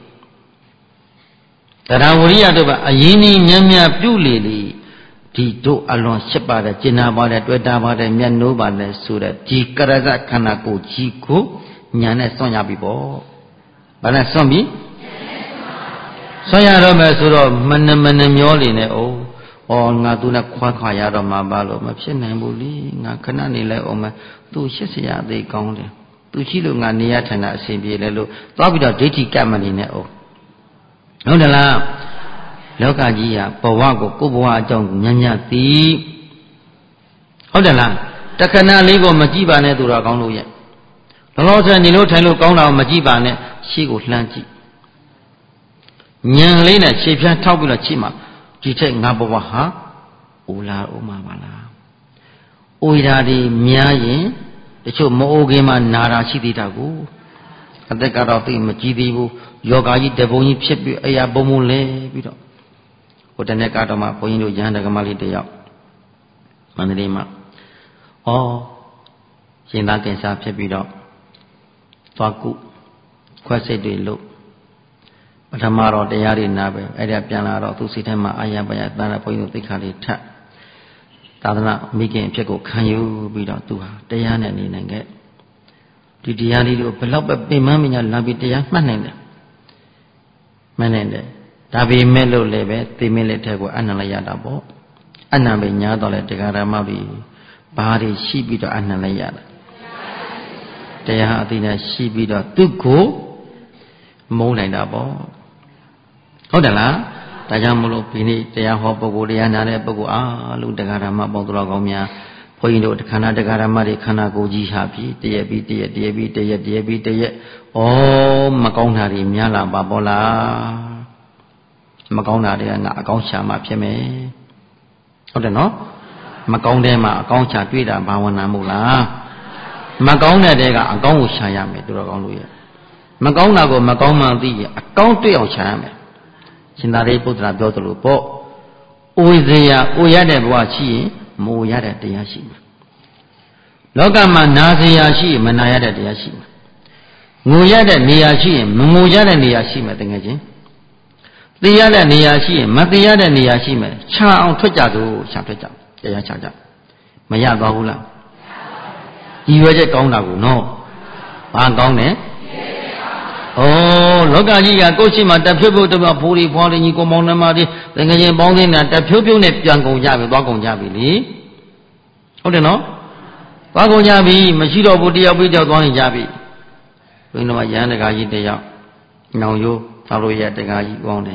တရားဝရိယတို့ကအရင်ကြီးမြတ်မြတ်ပြုလေလေဒီတို့အလွန်ရှစ်ပါတယ်ကျင်နာပါတယ်တွေ့တာပါတယ်မျက်နှိုးပါတယ်ဆိုတဲ့ဒီကရဇခန္ဓာကိုယ်ကြီးကိုညာနဲ့စွန့်ရပြီပေါ့ဘာလဲစွန့်ပြီစွန့်ရတော့မယ်ဆိုတော့မနှမနှမျောလေနဲ့အိုးဩငါသူနဲ့ခွာခွာရတော့မှာပါလို့မဖြစ်နိုင်ဘူးလေငါခဏနေလိုက်အောင်မယ်သူရှစ်စရာအသေးကောင်းတယ်သူရှိလို့ငါနေရထိုင်တာအဆင်ပြေလဲလို့သွားပြီးတော့ဒိဋ္ဌိကပ်မနေနဲ့အိုးဟုတ်တယ်လားလောကကြီးဟာဘဝကိုကိုယ်ဘဝအကြောင်းညံ့ညံ့သိဟုတ်တယ်လားတခဏလေးကိုမကြည့်ပါနဲ့သူတော်ကောင်းလို့ရဲ့လောလောဆယ်နေလို့ထိုင်လို့ကောင်းတာကိုမကြည့်ပါနဲ့ရှေ့ကိုလှမ်းကြည့်ညံလေးနဲ့ခြေဖြန်းထောက်ပြီးတော့ကြည့်မှာဒီထက်ငါဘဝဟာအိုလာအိုမှာပါလားအိုရာဒီများရင်တချို့မအိုခင်မှာနာတာရှိသေးတာကိုအသက်ကတော့သိမကြည့်သေးဘူးယောဂါကြီးတပုံကြီးဖြစ်ပြီးအရာပုံပုံလဲပြီးတော့ဟိုတနေ့ကတော့မှဘုန်းကြီးတို့ရဟန်းတက္ကမလေးတယောက်မန္တလေးမှာဩရှင်သာကင်္စာဖြစ်ပြီးတော့သွားကုခွက်စိတ်တွေလို့ပထမတော့တရားတွေနာပဲအဲ့ဒါပြန်လာတော့သူစိတ်ထဲမှာအာရပယတန်တဲ့ဘုန်းကြီးတို့သိက္ခာလေးထပ်သာသနာမိခင်အဖြစ်ကိုခံယူပြီးတော့သူဟာတရားနဲ့နေနိုင်ခဲ့ဒီတရားလေးတို့ဘယ်တော့ပဲပင်မမညာလာပြီးတရားမှတ်နိုင်တယ်မှတ်နိုင်တယ်ဒါပေမဲ့လို့လည်းပဲသိမင်းလက်ထက်ကိုအနံလိုက်ရတာပေါ့အနံပဲညာတော့လေတရားဓမ္မပြီးဘာတွေရှိပြီးတော့အနံလိုက်ရတာတရားအသိနဲ့ရှိပြီးတော့သူ့ကိုမုန်းနိုင်တာပေါ့ဟုတ်တယ်လားဒါကြောင့်မလို့ဒီနေ့တရားဟောပုဂ္ဂိုလ်တရားနာတဲ့ပုဂ္ဂိုလ်အားလုံးတရားဓမ္မပေါင်းတော်ကောင်းများဘုန်းကြီးတို့ခန္ဓာတရားဓမ္မတွေခန္ဓာကိုယ်ကြီးဟာပြီးတရက်ပြီးတရက်တရက်ပြီးတရက်တရက်ပြီးတရက်ဩမကောင်းတာတွေများလာပါပေါ့လားမကောင်းတာတွေကငါအကောင်းရှာမှဖြစ်မယ်ဟုတ်တယ်နော်မကောင်းတဲ့မှာအကောင်းရှာတွေ့တာဘာဝနာမို့လားမကောင်းတဲ့တဲကအကောင်းကိုရှာရမယ်သူတော်ကောင်းလို့ရမကောင်းတာကိုမကောင်းမှသိရင်အကောင်းတွေ့အောင်ရှာရမယ်ရှင်သာရိပုတ္တရာပြောသလိုပေါ့အိုစရာအိုရတဲ့ဘဝရှိရင်မိုးရတဲ့တရားရှိမယ်လောကမှာနာစရာရှိရင်မနာရတဲ့တရားရှိမယ်ငိုရတဲ့နေရာရှိရင်မငိုရတဲ့နေရာရှိမယ်တကယ်ချင်းသိရတဲ့နေရာရှိရင်မသိရတဲ့နေရာရှိမယ်ခြာအောင်ထွက်ကြသို့ရှာထွက်ကြတရားချကြမရသွားဘူးလားဒီရွယ်ချက်ကောင်းတာကိုနော်ဘာကောင်းတယ်ဩလောကကြီးကကိုယ့်ရှိမှတဖြုတ်ဖြုတ်တမဖိုးရီဖွားလေးကြီးကိုမောင်နှမတွေတကယ်ချင်းပေါင်းသိနေတာတဖြုတ်ဖြုတ်နဲ့ပြန်ကုန်ကြပြီသွားကုန်ကြပြီလေဟုတ်တယ်နော်သွားကုန်ကြပြီမရှိတော့ဘူးတယောက်ပြီးတယောက်သွားနေကြပြီဘုန်းတော်ရဟန်းတကာကြီးတယောက်နောင်ရိုးသာလို့ရတကာကြီးပေါင်းတယ်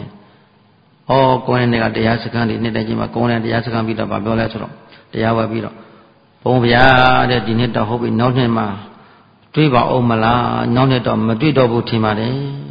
ဩကိုယ်နဲ့ကတရားစခန်းတွေနှစ်တည်းချင်းမှာကိုယ်နဲ့တရားစခန်းပြီးတော့ဗာပြောလဲဆိုတော့တရားဝဲပြီးတော့ဘုံဗျာတဲ့ဒီနှစ်တော့ဟုတ်ပြီနောက်နှစ်မှာတွေးပါအောင်မလားနောက်နှစ်တော့မတွေးတော့ဘူးထင်ပါတယ်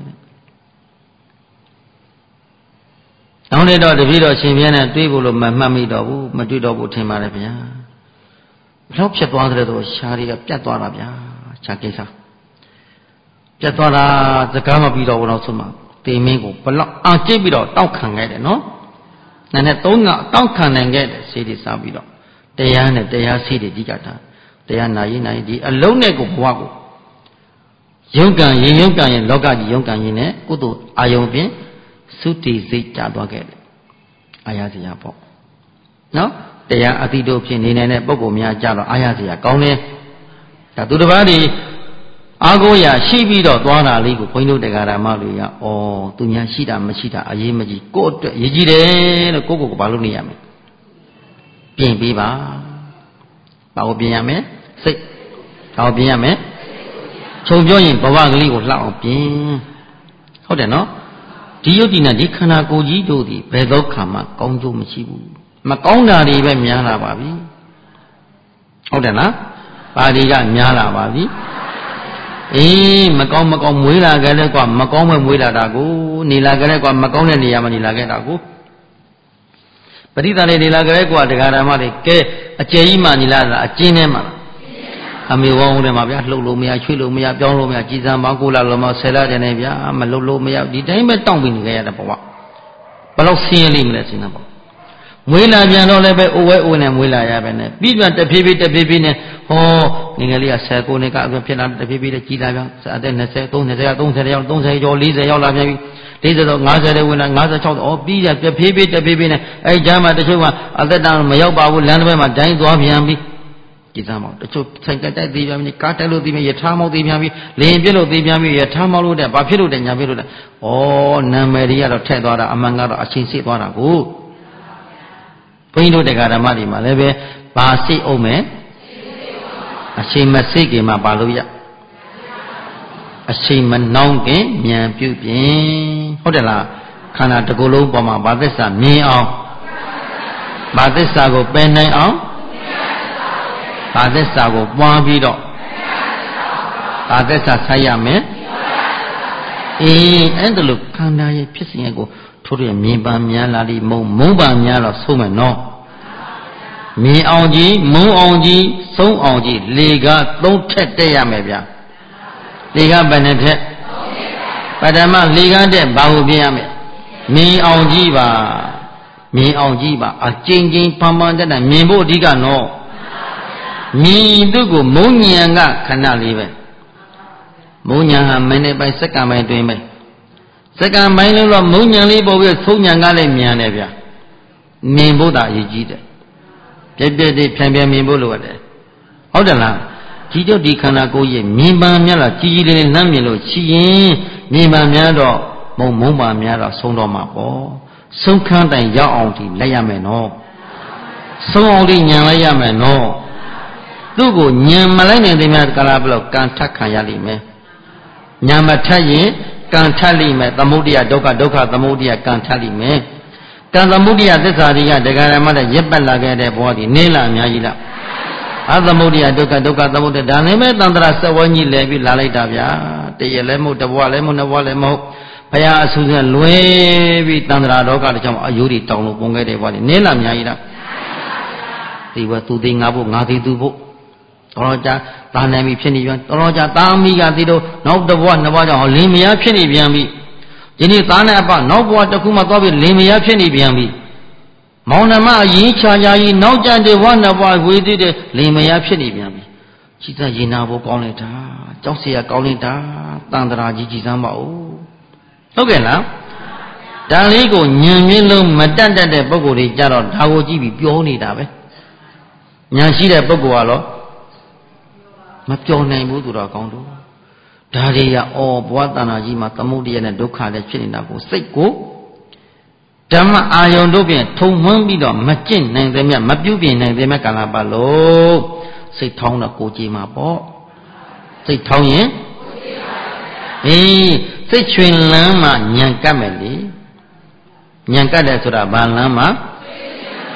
နောက်နှစ်တော့တပည့်တော်ရှင်ပြင်းနဲ့တွေးဖို့လို့မမှတ်မိတော့ဘူးမတွေးတော့ဘူးထင်ပါတယ်ဗျာဘယ်တော့ဖြစ်သွားတယ်ဆိုရှားတွေကပြတ်သွားတာဗျာရှားကိစ္စပြတ်သွားတာစကားမပြီးတော့ဘူးတော့ဆိုမှတေမင်းကိုဘလောက်အာကျိတ်ပြီးတော့တောက်ခံခဲ့တယ်နော်နာနဲ့သုံးကတောက်ခံနိုင်ခဲ့တယ်စေတီစားပြီးတော့တရားနဲ့တရားစီးတွေဒီကတာတရားနာရင်နာရင်ဒီအလုံးနဲ့ကိုဘဝကိုယုံကံရင်ယုံကံရင်လောကကြီးယုံကံရင်နဲ့ကုသိုလ်အာယုံဖြင့်သုတိစိတ်ကြသွားခဲ့တယ်အာရစရာပေါ့နော်တရားအတိတို့ဖြင့်နေနေတဲ့ပုဂ္ဂိုလ်များကြတော့အာရစရာကောင်းတယ်ဒါသူတစ်ပါးဒီအာကိုရာရှိပြီးတော့သွားတာလေးကိုဘုန်းကြီးတို့တရားဓမ္မတွေကဩသူများရှိတာမရှိတာအရေးမကြီးကိုယ့်အတွက်အရေးကြီးတယ်လို့ကိုယ့်ကိုယ်ကိုဘာလို့နေရမလဲပြင်ပေးပါဘာကိုပြင်ရမလဲစိတ်ဘာကိုပြင်ရမလဲခြုံပြောရင်ဘဝကလေးကိုလှအောင်ပြင်ဟုတ်တယ်နော်ဒီယုတ်ဒီနဲ့ဒီခန္ဓာကိုယ်ကြီးတို့ဒီဘယ်သောခါမှကောင်းကျိုးမရှိဘူးမကောင်းတာတွေပဲများလာပါပြီဟုတ်တယ်လားပါဠိကများလာပါပြီအေးမကောင်းမကောင်းမွေးလာကြတဲ့ကွာမကောင်းမဲ့မွေးလာတာကိုနေလာကြတဲ့ကွာမကောင်းတဲ့နေရာမှာနေလာခဲ့တာကိုပရိသတ်လေးနေလာကြတဲ့ကွာတရားဓမ္မတွေကဲအကျယ်ကြီးမှနေလာတာအကျဉ်းထဲမှာအမေဝေါင်းထဲမှာဗျာလှုပ်လို့မရချွေးလို့မရပြောင်းလို့မရကြည်စံပေါင်းကိုလာလို့မဆယ်လာတယ်နဲ့ဗျာမလှုပ်လို့မရဒီတိုင်းပဲတောင့်ပြီးနေကြရတဲ့ဘဝဘယ်လောက်ဆင်းရဲလိမ့်မလဲစဉ်းစားပါမွေးလာပြန်တော့လည်းပဲအိုဝဲအိုနဲ့မွေးလာရပဲနဲ့ပြီးပြန်တဖြည်းဖြည်းတဖြည်းဖြည်းနဲ့ဟောငယ်ငယ်လေးကဆယ်ကိုနှစ်ကအဖြစ်လာတဖြည်းဖြည်းနဲ့ကြီးလာပြန်အသက်နှစ်ဆယ်သုံးဆယ်ရောက်သုံးဆယ်ရောက်သုံးဆယ်ကျော်လေးဆယ်ရောက်လာပြန်ပြီလေးဆယ်တော့ငါးဆယ်တဲ့ဝင်လာငါးဆယ်ခြောက်တော့ပြီးရတဖြည်းဖြည်းတဖြည်းဖြည်းနဲ့အဲကြားမှာတချို့ကအသက်တောင်မရောက်ပါဘူးလမ်းတစ်ဘက်မှာဒိုင်းသွားပြန်ပြီကြည်စမ်းပါတချို့ဆိုင်ကတိုက်သေးပြန်ပြီကားတိုက်လို့သေးပြန်ရထားမောက်သေးပြန်ပြီလင်းပြစ်လို့သေးပြန်ပြီရထားမောက်လို့တဲ့ဘာဖြစ်လို့တဲ့ညာဖြစ်လို့တဲ့ဩနာမည်တွေကတော့ထက်သွားတာအမှန်ကတော့အချင်းစစ်သွားတာကိုဘုန်းကြီးတို့တရားဓမ္မတွေမှာလည်းပဲဘာစိတ်အောင်မယ်အချိန်မစိတ်ခင်မှာဘာလို့ရအချိန်မနှောင်းခင်ဉာဏ်ပြုပြင်ဟုတ်တယ်လားခန္ဓာတစ်ခုလုံးပေါ်မှာဘာသစ္စာမြင်အောင်ဘာသစ္စာကိုပယ်နိုင်အောင်ဘာသစ္စာကိုပွားပြီးတော့ဘာသစ္စာဆက်ရမယ်အေးအဲ့ဒါလို့ခန္ဓာရဲ့ဖြစ်စဉ်ကိုထို့ရမြင်ပန်းများလာလိမုံမုံပန်းများတော့ဆုံးမယ်နော်မြင်အောင်ကြီးမုံအောင်ကြီးဆုံးအောင်ကြီးလေကသုံးထက်တက်ရမယ်ဗျာလေကဘယ်နဲ့ထက်ပထမလေကတက်ဘာလို့ပြင်ရမယ်မြင်အောင်ကြီးပါမြင်အောင်ကြီးပါအကျဉ်းချင်းပန်းပန်းတက်တက်မြင်ဖို့အဓိကနော်မြင်သူကိုမုံညံကခဏလေးပဲမုံညံဟာမိနစ်ပိုင်းစက္ကန့်ပိုင်းတွင်ပဲစက္ကန့်ပိုင်းလို့တော့မုံညံလေးပေါ်ပြီးသုံးညံကလည်းမြန်တယ်ဗျာမြင်ဖို့သာအရေးကြီးတယ်ပြည့်ပြည့်လေးဖြန်ပြန်မြင်ဖို့လိုရတယ်ဟုတ်တယ်လားဒီတော့ဒီခန္ဓာကိုယ်ရဲ့မြင်ပါများလားကြီးကြီးလေးလေးနှမ်းမြင်လို့ရှိရင်မြင်ပါများတော့မုံမုံပါများတော့ဆုံးတော့မှာပေါ့ဆုံးခန်းတိုင်ရောက်အောင်ဒီလက်ရမယ်နော်ဆုံးအောင်ဒီညံလိုက်ရမယ်နော်သူ့ကိုညံမလိုက်နိုင်တဲ့များကာလဘလောက်ကံထက်ခံရလိမ့်မယ်ညံမထက်ရင်ကံထက်လိမ့်မယ်သမုဒိယဒုက္ခဒုက္ခသမုဒိယကံထက်လိမ့်မယ်ကံသမုဒိယသစ္စာတွေကဒကာရမတဲ့ရက်ပတ်လာခဲ့တဲ့ဘဝဒီနေလာအများကြီးလားအသမုဒိယဒုက္ခဒုက္ခသမုဒိယဒါနဲ့ပဲတန္တရာစဝန်းကြီးလဲပြီးလာလိုက်တာဗျာတရလည်းမဟုတ်တဘဝလည်းမဟုတ်နှစ်ဘဝလည်းမဟုတ်ဘုရားအဆူဆန်းလွဲပြီးတန္တရာလောကတကြောင်အယိုးတွေတောင်းလို့ပုံခဲ့တဲ့ဘဝဒီနေလာအများကြီးလားဒီဘဝသူသိငါဖို့ငါသိသူဖို့တော်ကြသာနိုင်ပြီဖြစ်နေပြန်တော်ကြသာမိကသိတော့နောက်တစ်ဘဝနှစ်ဘဝကြောင့်လင်မယားဖြစ်နေပြန်ပြီဒီနေ့သားနဲ့အပနောက်ဘဝတစ်ခုမှသွားပြီးလင်မယားဖြစ်နေပြန်ပြီမောင်နှမအရင်ချာချာကြီးနောက်ကြတဲ့ဘဝနှစ်ဘဝဝေးသေးတဲ့လင်မယားဖြစ်နေပြန်ပြီကြည်စရင်နာဖို့ကောင်းလိုက်တာကြောက်เสียကောင်းလိုက်တာတန်တရာကြီးကြည်စမ်းပါဦးဟုတ်ကဲ့လားဒါလေးကိုညံမြင့်လုံးမတတ်တတ်တဲ့ပုဂ္ဂိုလ်တွေကြတော့ဒါကိုကြည့်ပြီးပြောနေတာပဲညံရှိတဲ့ပုဂ္ဂိုလ်ကတော့မပြောနိုင်ဘူးသူတော်ကောင်းတို့ဒါတွေရအော်ဘဝတဏ္ဍာကြီးမှာသမုဒိယနဲ့ဒုက္ခလည်းဖြစ်နေတာကိုစိတ်ကိုဓမ္မအာယုန်တို့ဖြင့်ထုံမှန်းပြီးတော့မကျင့်နိုင်တဲ့မြတ်မပြုပြင်နိုင်တဲ့မြတ်ကာလပတ်လို့စိတ်ထောင်းတော့ကိုကြည်မှာပေါ့စိတ်ထောင်းရင်ကိုကြည်ပါဗျာအေးစိတ်ချွင်လန်းမှညံကပ်မယ်လေညံကပ်တယ်ဆိုတာဘာလန်းမှဟ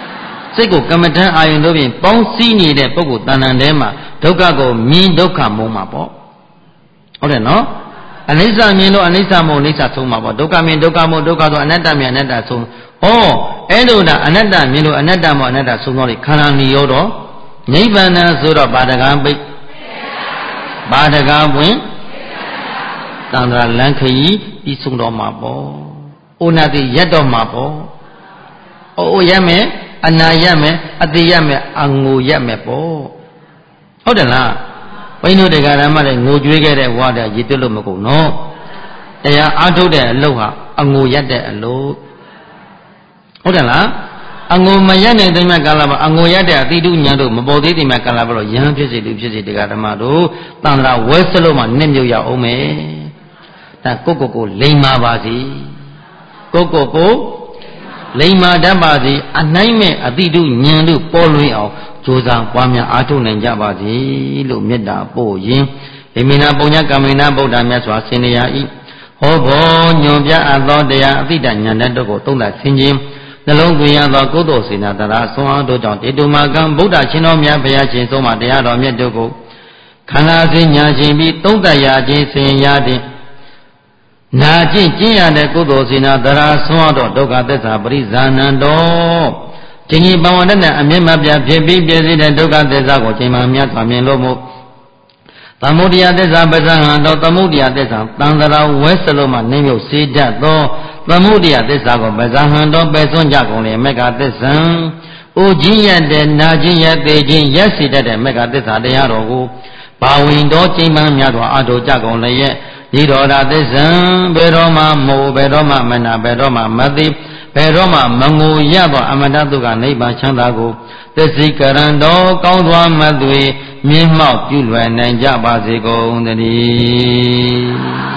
စိတ်ကိုကမ္မထံအာယုံတို့ဖြင့်ပေါင်းစည်းနေတဲ့ပုဂ္ဂိုလ်တဏ္ဍာထဲမှာဒုက္ခကိုမြင်ဒုက္ခမုံမှာပေါ့ဟုတ်တယ်နော်အနိစ္စမြင်လို့အနိစ္စမုံအနိစ္စဆုံးမှာပေါ့ဒုက္ခမြင်ဒုက္ခမုံဒုက္ခဆိုအနတ္တမြင်အနတ္တဆုံးဩအဲ့လိုဒါအနတ္တမြင်လို့အနတ္တမုံအနတ္တဆုံးတော့လေခန္ဓာနိရောဓနိဗ္ဗာန်ဆိုတော့ဘာတကံပိတ်ဘာတကံဝင်တန္တရာလန်ခရီးပြီးဆုံးတော့မှာပေါ့ဩနာတိရက်တော့မှာပေါ့ဩရက်မယ်အနာရက်မယ်အတိရက်မယ်အငိုရက်မယ်ပေါ့ဟုတ်တယ်လားဘိန်းတို့တရားဓမ္မတွေငိုကြွေးခဲ့တဲ့ဝါဒရည်တွက်လို့မကုန်နော်တရားအားထုတ်တဲ့အလုပ်ဟာအငိုရက်တဲ့အလုပ်ဟုတ်တယ်လားအငိုမရက်နိုင်တဲ့မြတ်ကာလမှာအငိုရက်တဲ့အတိတုညာတို့မပေါ်သေးတဲ့မြတ်ကာလမှာတော့ယဟန်ဖြစ်စေလူဖြစ်စေတရားဓမ္မတို့တန်ត្រာဝဲစလို့မှနှစ်မြုပ်ရအောင်မယ်ဒါကိုကိုကိုလိမ္မာပါစီကိုကိုကိုလိမ္မာတတ်ပါစီအနိုင်မဲ့အတိတုဉာဏ်တို့ပေါ်လွင်အောင်ကြိုးစားပွားများအားထုတ်နိုင်ကြပါစေလို့မေတ္တာပို့ရင်းဣမိနာပုညကမိနာဗုဒ္ဓမြတ်စွာဆင်ရာဤဟောဘောညွန်ပြအပ်သောတရားအတိတဉာဏ်တတ်တို့ကိုသုံးသပ်ဆင်ခြင်းနှလုံးသွင်းရသောကုသိုလ်စေနာတရားဆွမ်းအားတို့ကြောင့်တေတုမာကံဗုဒ္ဓရှင်တော်မြတ်ဘုရားရှင်ဆုံးမတရားတော်မြတ်တို့ကိုခန္ဓာစဉ်ညာရှင်ပြီးသုံးသပ်ရခြင်းဆင်ရခြင်းနာကျင့်ကျင့်ရတဲ့ကုသိုလ်စေနာတရားဆွမ်းအားတော်ဒုက္ခသစ္စာပရိဇာနံတော်ခြင်းကြီးပဝန္တနဲ့အမြင့်မပြဖြစ်ပြီးပြည့်စုံတဲ့ဒုက္ခသစ္စာကိုချိန်မှမြတ်စွာမြင်လို့မို့သမုဒယသစ္စာပဇာဟံတော်သမုဒယသစ္စာတန်တရာဝဲစလုံးမှနှိမ့်မြုပ်စေတတ်သောသမုဒယသစ္စာကိုပဇာဟံတော်ပယ်စွန့်ကြကုန်လေမေဃသစ္စာအိုခြင်းရတဲ့နာခြင်းရသေးခြင်းရက်စီတတ်တဲ့မေဃသစ္စာတရားတော်ကိုဘာဝင်တော်ချိန်မှမြတ်စွာအာထုကြကုန်လေရဲ့ဒီတော်ရာသစ္စာဘယ်တော့မှမို့ဘယ်တော့မှမနာဘယ်တော့မှမသိဘယ်တော့မှမငိုရသောအမတ္တတုကနိဗ္ဗာန်ချမ်းသာကိုသစ္စိကရဏတော်ကောင်းစွာမသွေမြင့်မောက်ပြုလွယ်နိုင်ကြပါစေကုန်သတည်း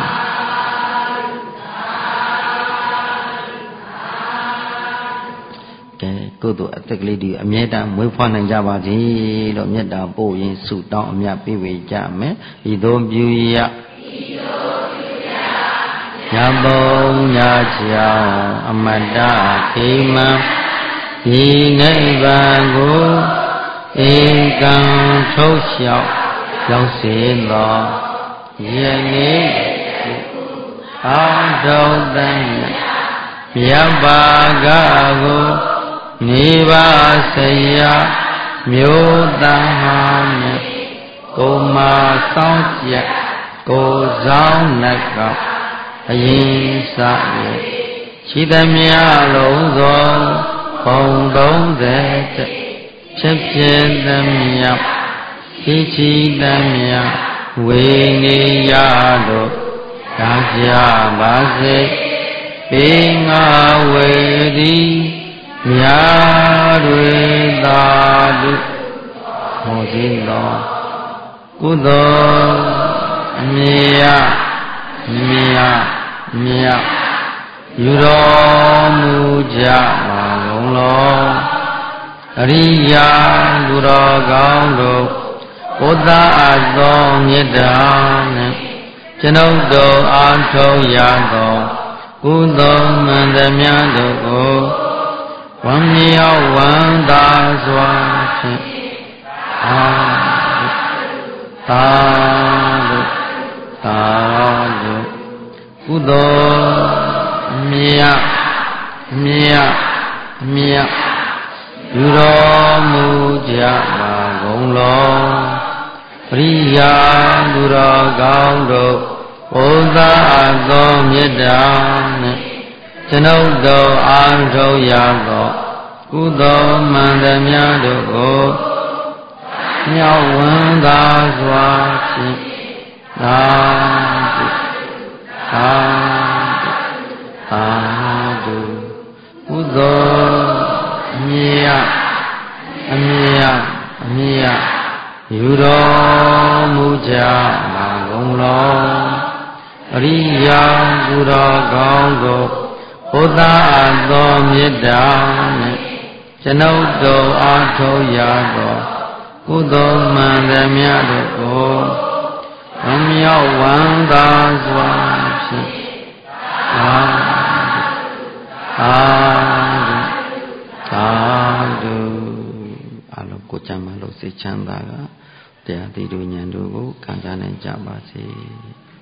ကဲကုသိုလ်အသက်ကလေးတွေအမြဲတမ်းမွေးဖွားနိုင်ကြပါစေလို့မေတ္တာပို့ရင်ဆုတောင်းအမြတ်ပေးဝေကြမယ်ဤသို့ပြုရညပုံညချောင်းအမတ္တခိမံဒီနိဗ္ဗာန်ကိုဧကံထုတ်လျှောက်ရောက်စေသောယနေ့အာထုံတန်မြတ်ပါကကိုနေပါစရာမြို့သားဟောင်းနဲ့ကိုမဆောင်ချက်ကိုဆောင်နဲ့ကအရင်စရဲ့ရှိသမျှလုံးစုံဘုံသုံးဆယ်ချက်ဖြစ်သမျှရှိရှိသမျှဝေနေရလို့ဒါကြပါစေပေငါဝေသည်မြာတွေသာလူဟောစီတော်ကုသိုလ်အမြတ်မြတ်မြတ်ယူတော်မူကြပါကုန်လောအရိယာလူတော်ကောင်းတို့ဘုရားအသောမေတ္တာနဲ့ကျွန်ုပ်တို့အားထုတ်ရသောကုသိုလ်မှန်သမျှတို့ကိုဝမ်းမြောက်ဝမ်းသာစွာဖြင့်အာသာလုသာလုကုသိုလ်မြတ်မြတ်မြတ်ယူတော်မူကြပါကုန်လောပရိယာလူတော်ကောင်းတို့ဘုရားသောမေတ္တာနဲ့ကျွန်ုပ်တို့အားထုတ်ရသောကုသိုလ်မှန်သမျှတို့ကိုမြောက်ဝမ်းသာစွာဖြင့်သာဓုသာဓုသာဓုကုသိုလ်အမြတ်အမြတ်အမြတ်ယူတော်မူကြပါကုန်လောအရိယာသူတော်ကောင်းတို့ဘုရားသောမေတ္တာနဲ့ကျွန်ုပ်တို့အားထုတ်ရသောကုသိုလ်မှန်သမျှတို့ကိုဝမ်းမြောက်ဝမ်းသာစွာဖြင့်သာဓုသာဓုသာဓုကြံပါလို့စိတ်ချမ်းသာကတရားသိတို့ဉာဏ်တို့ကိုခံစားနိုင်ကြပါစေ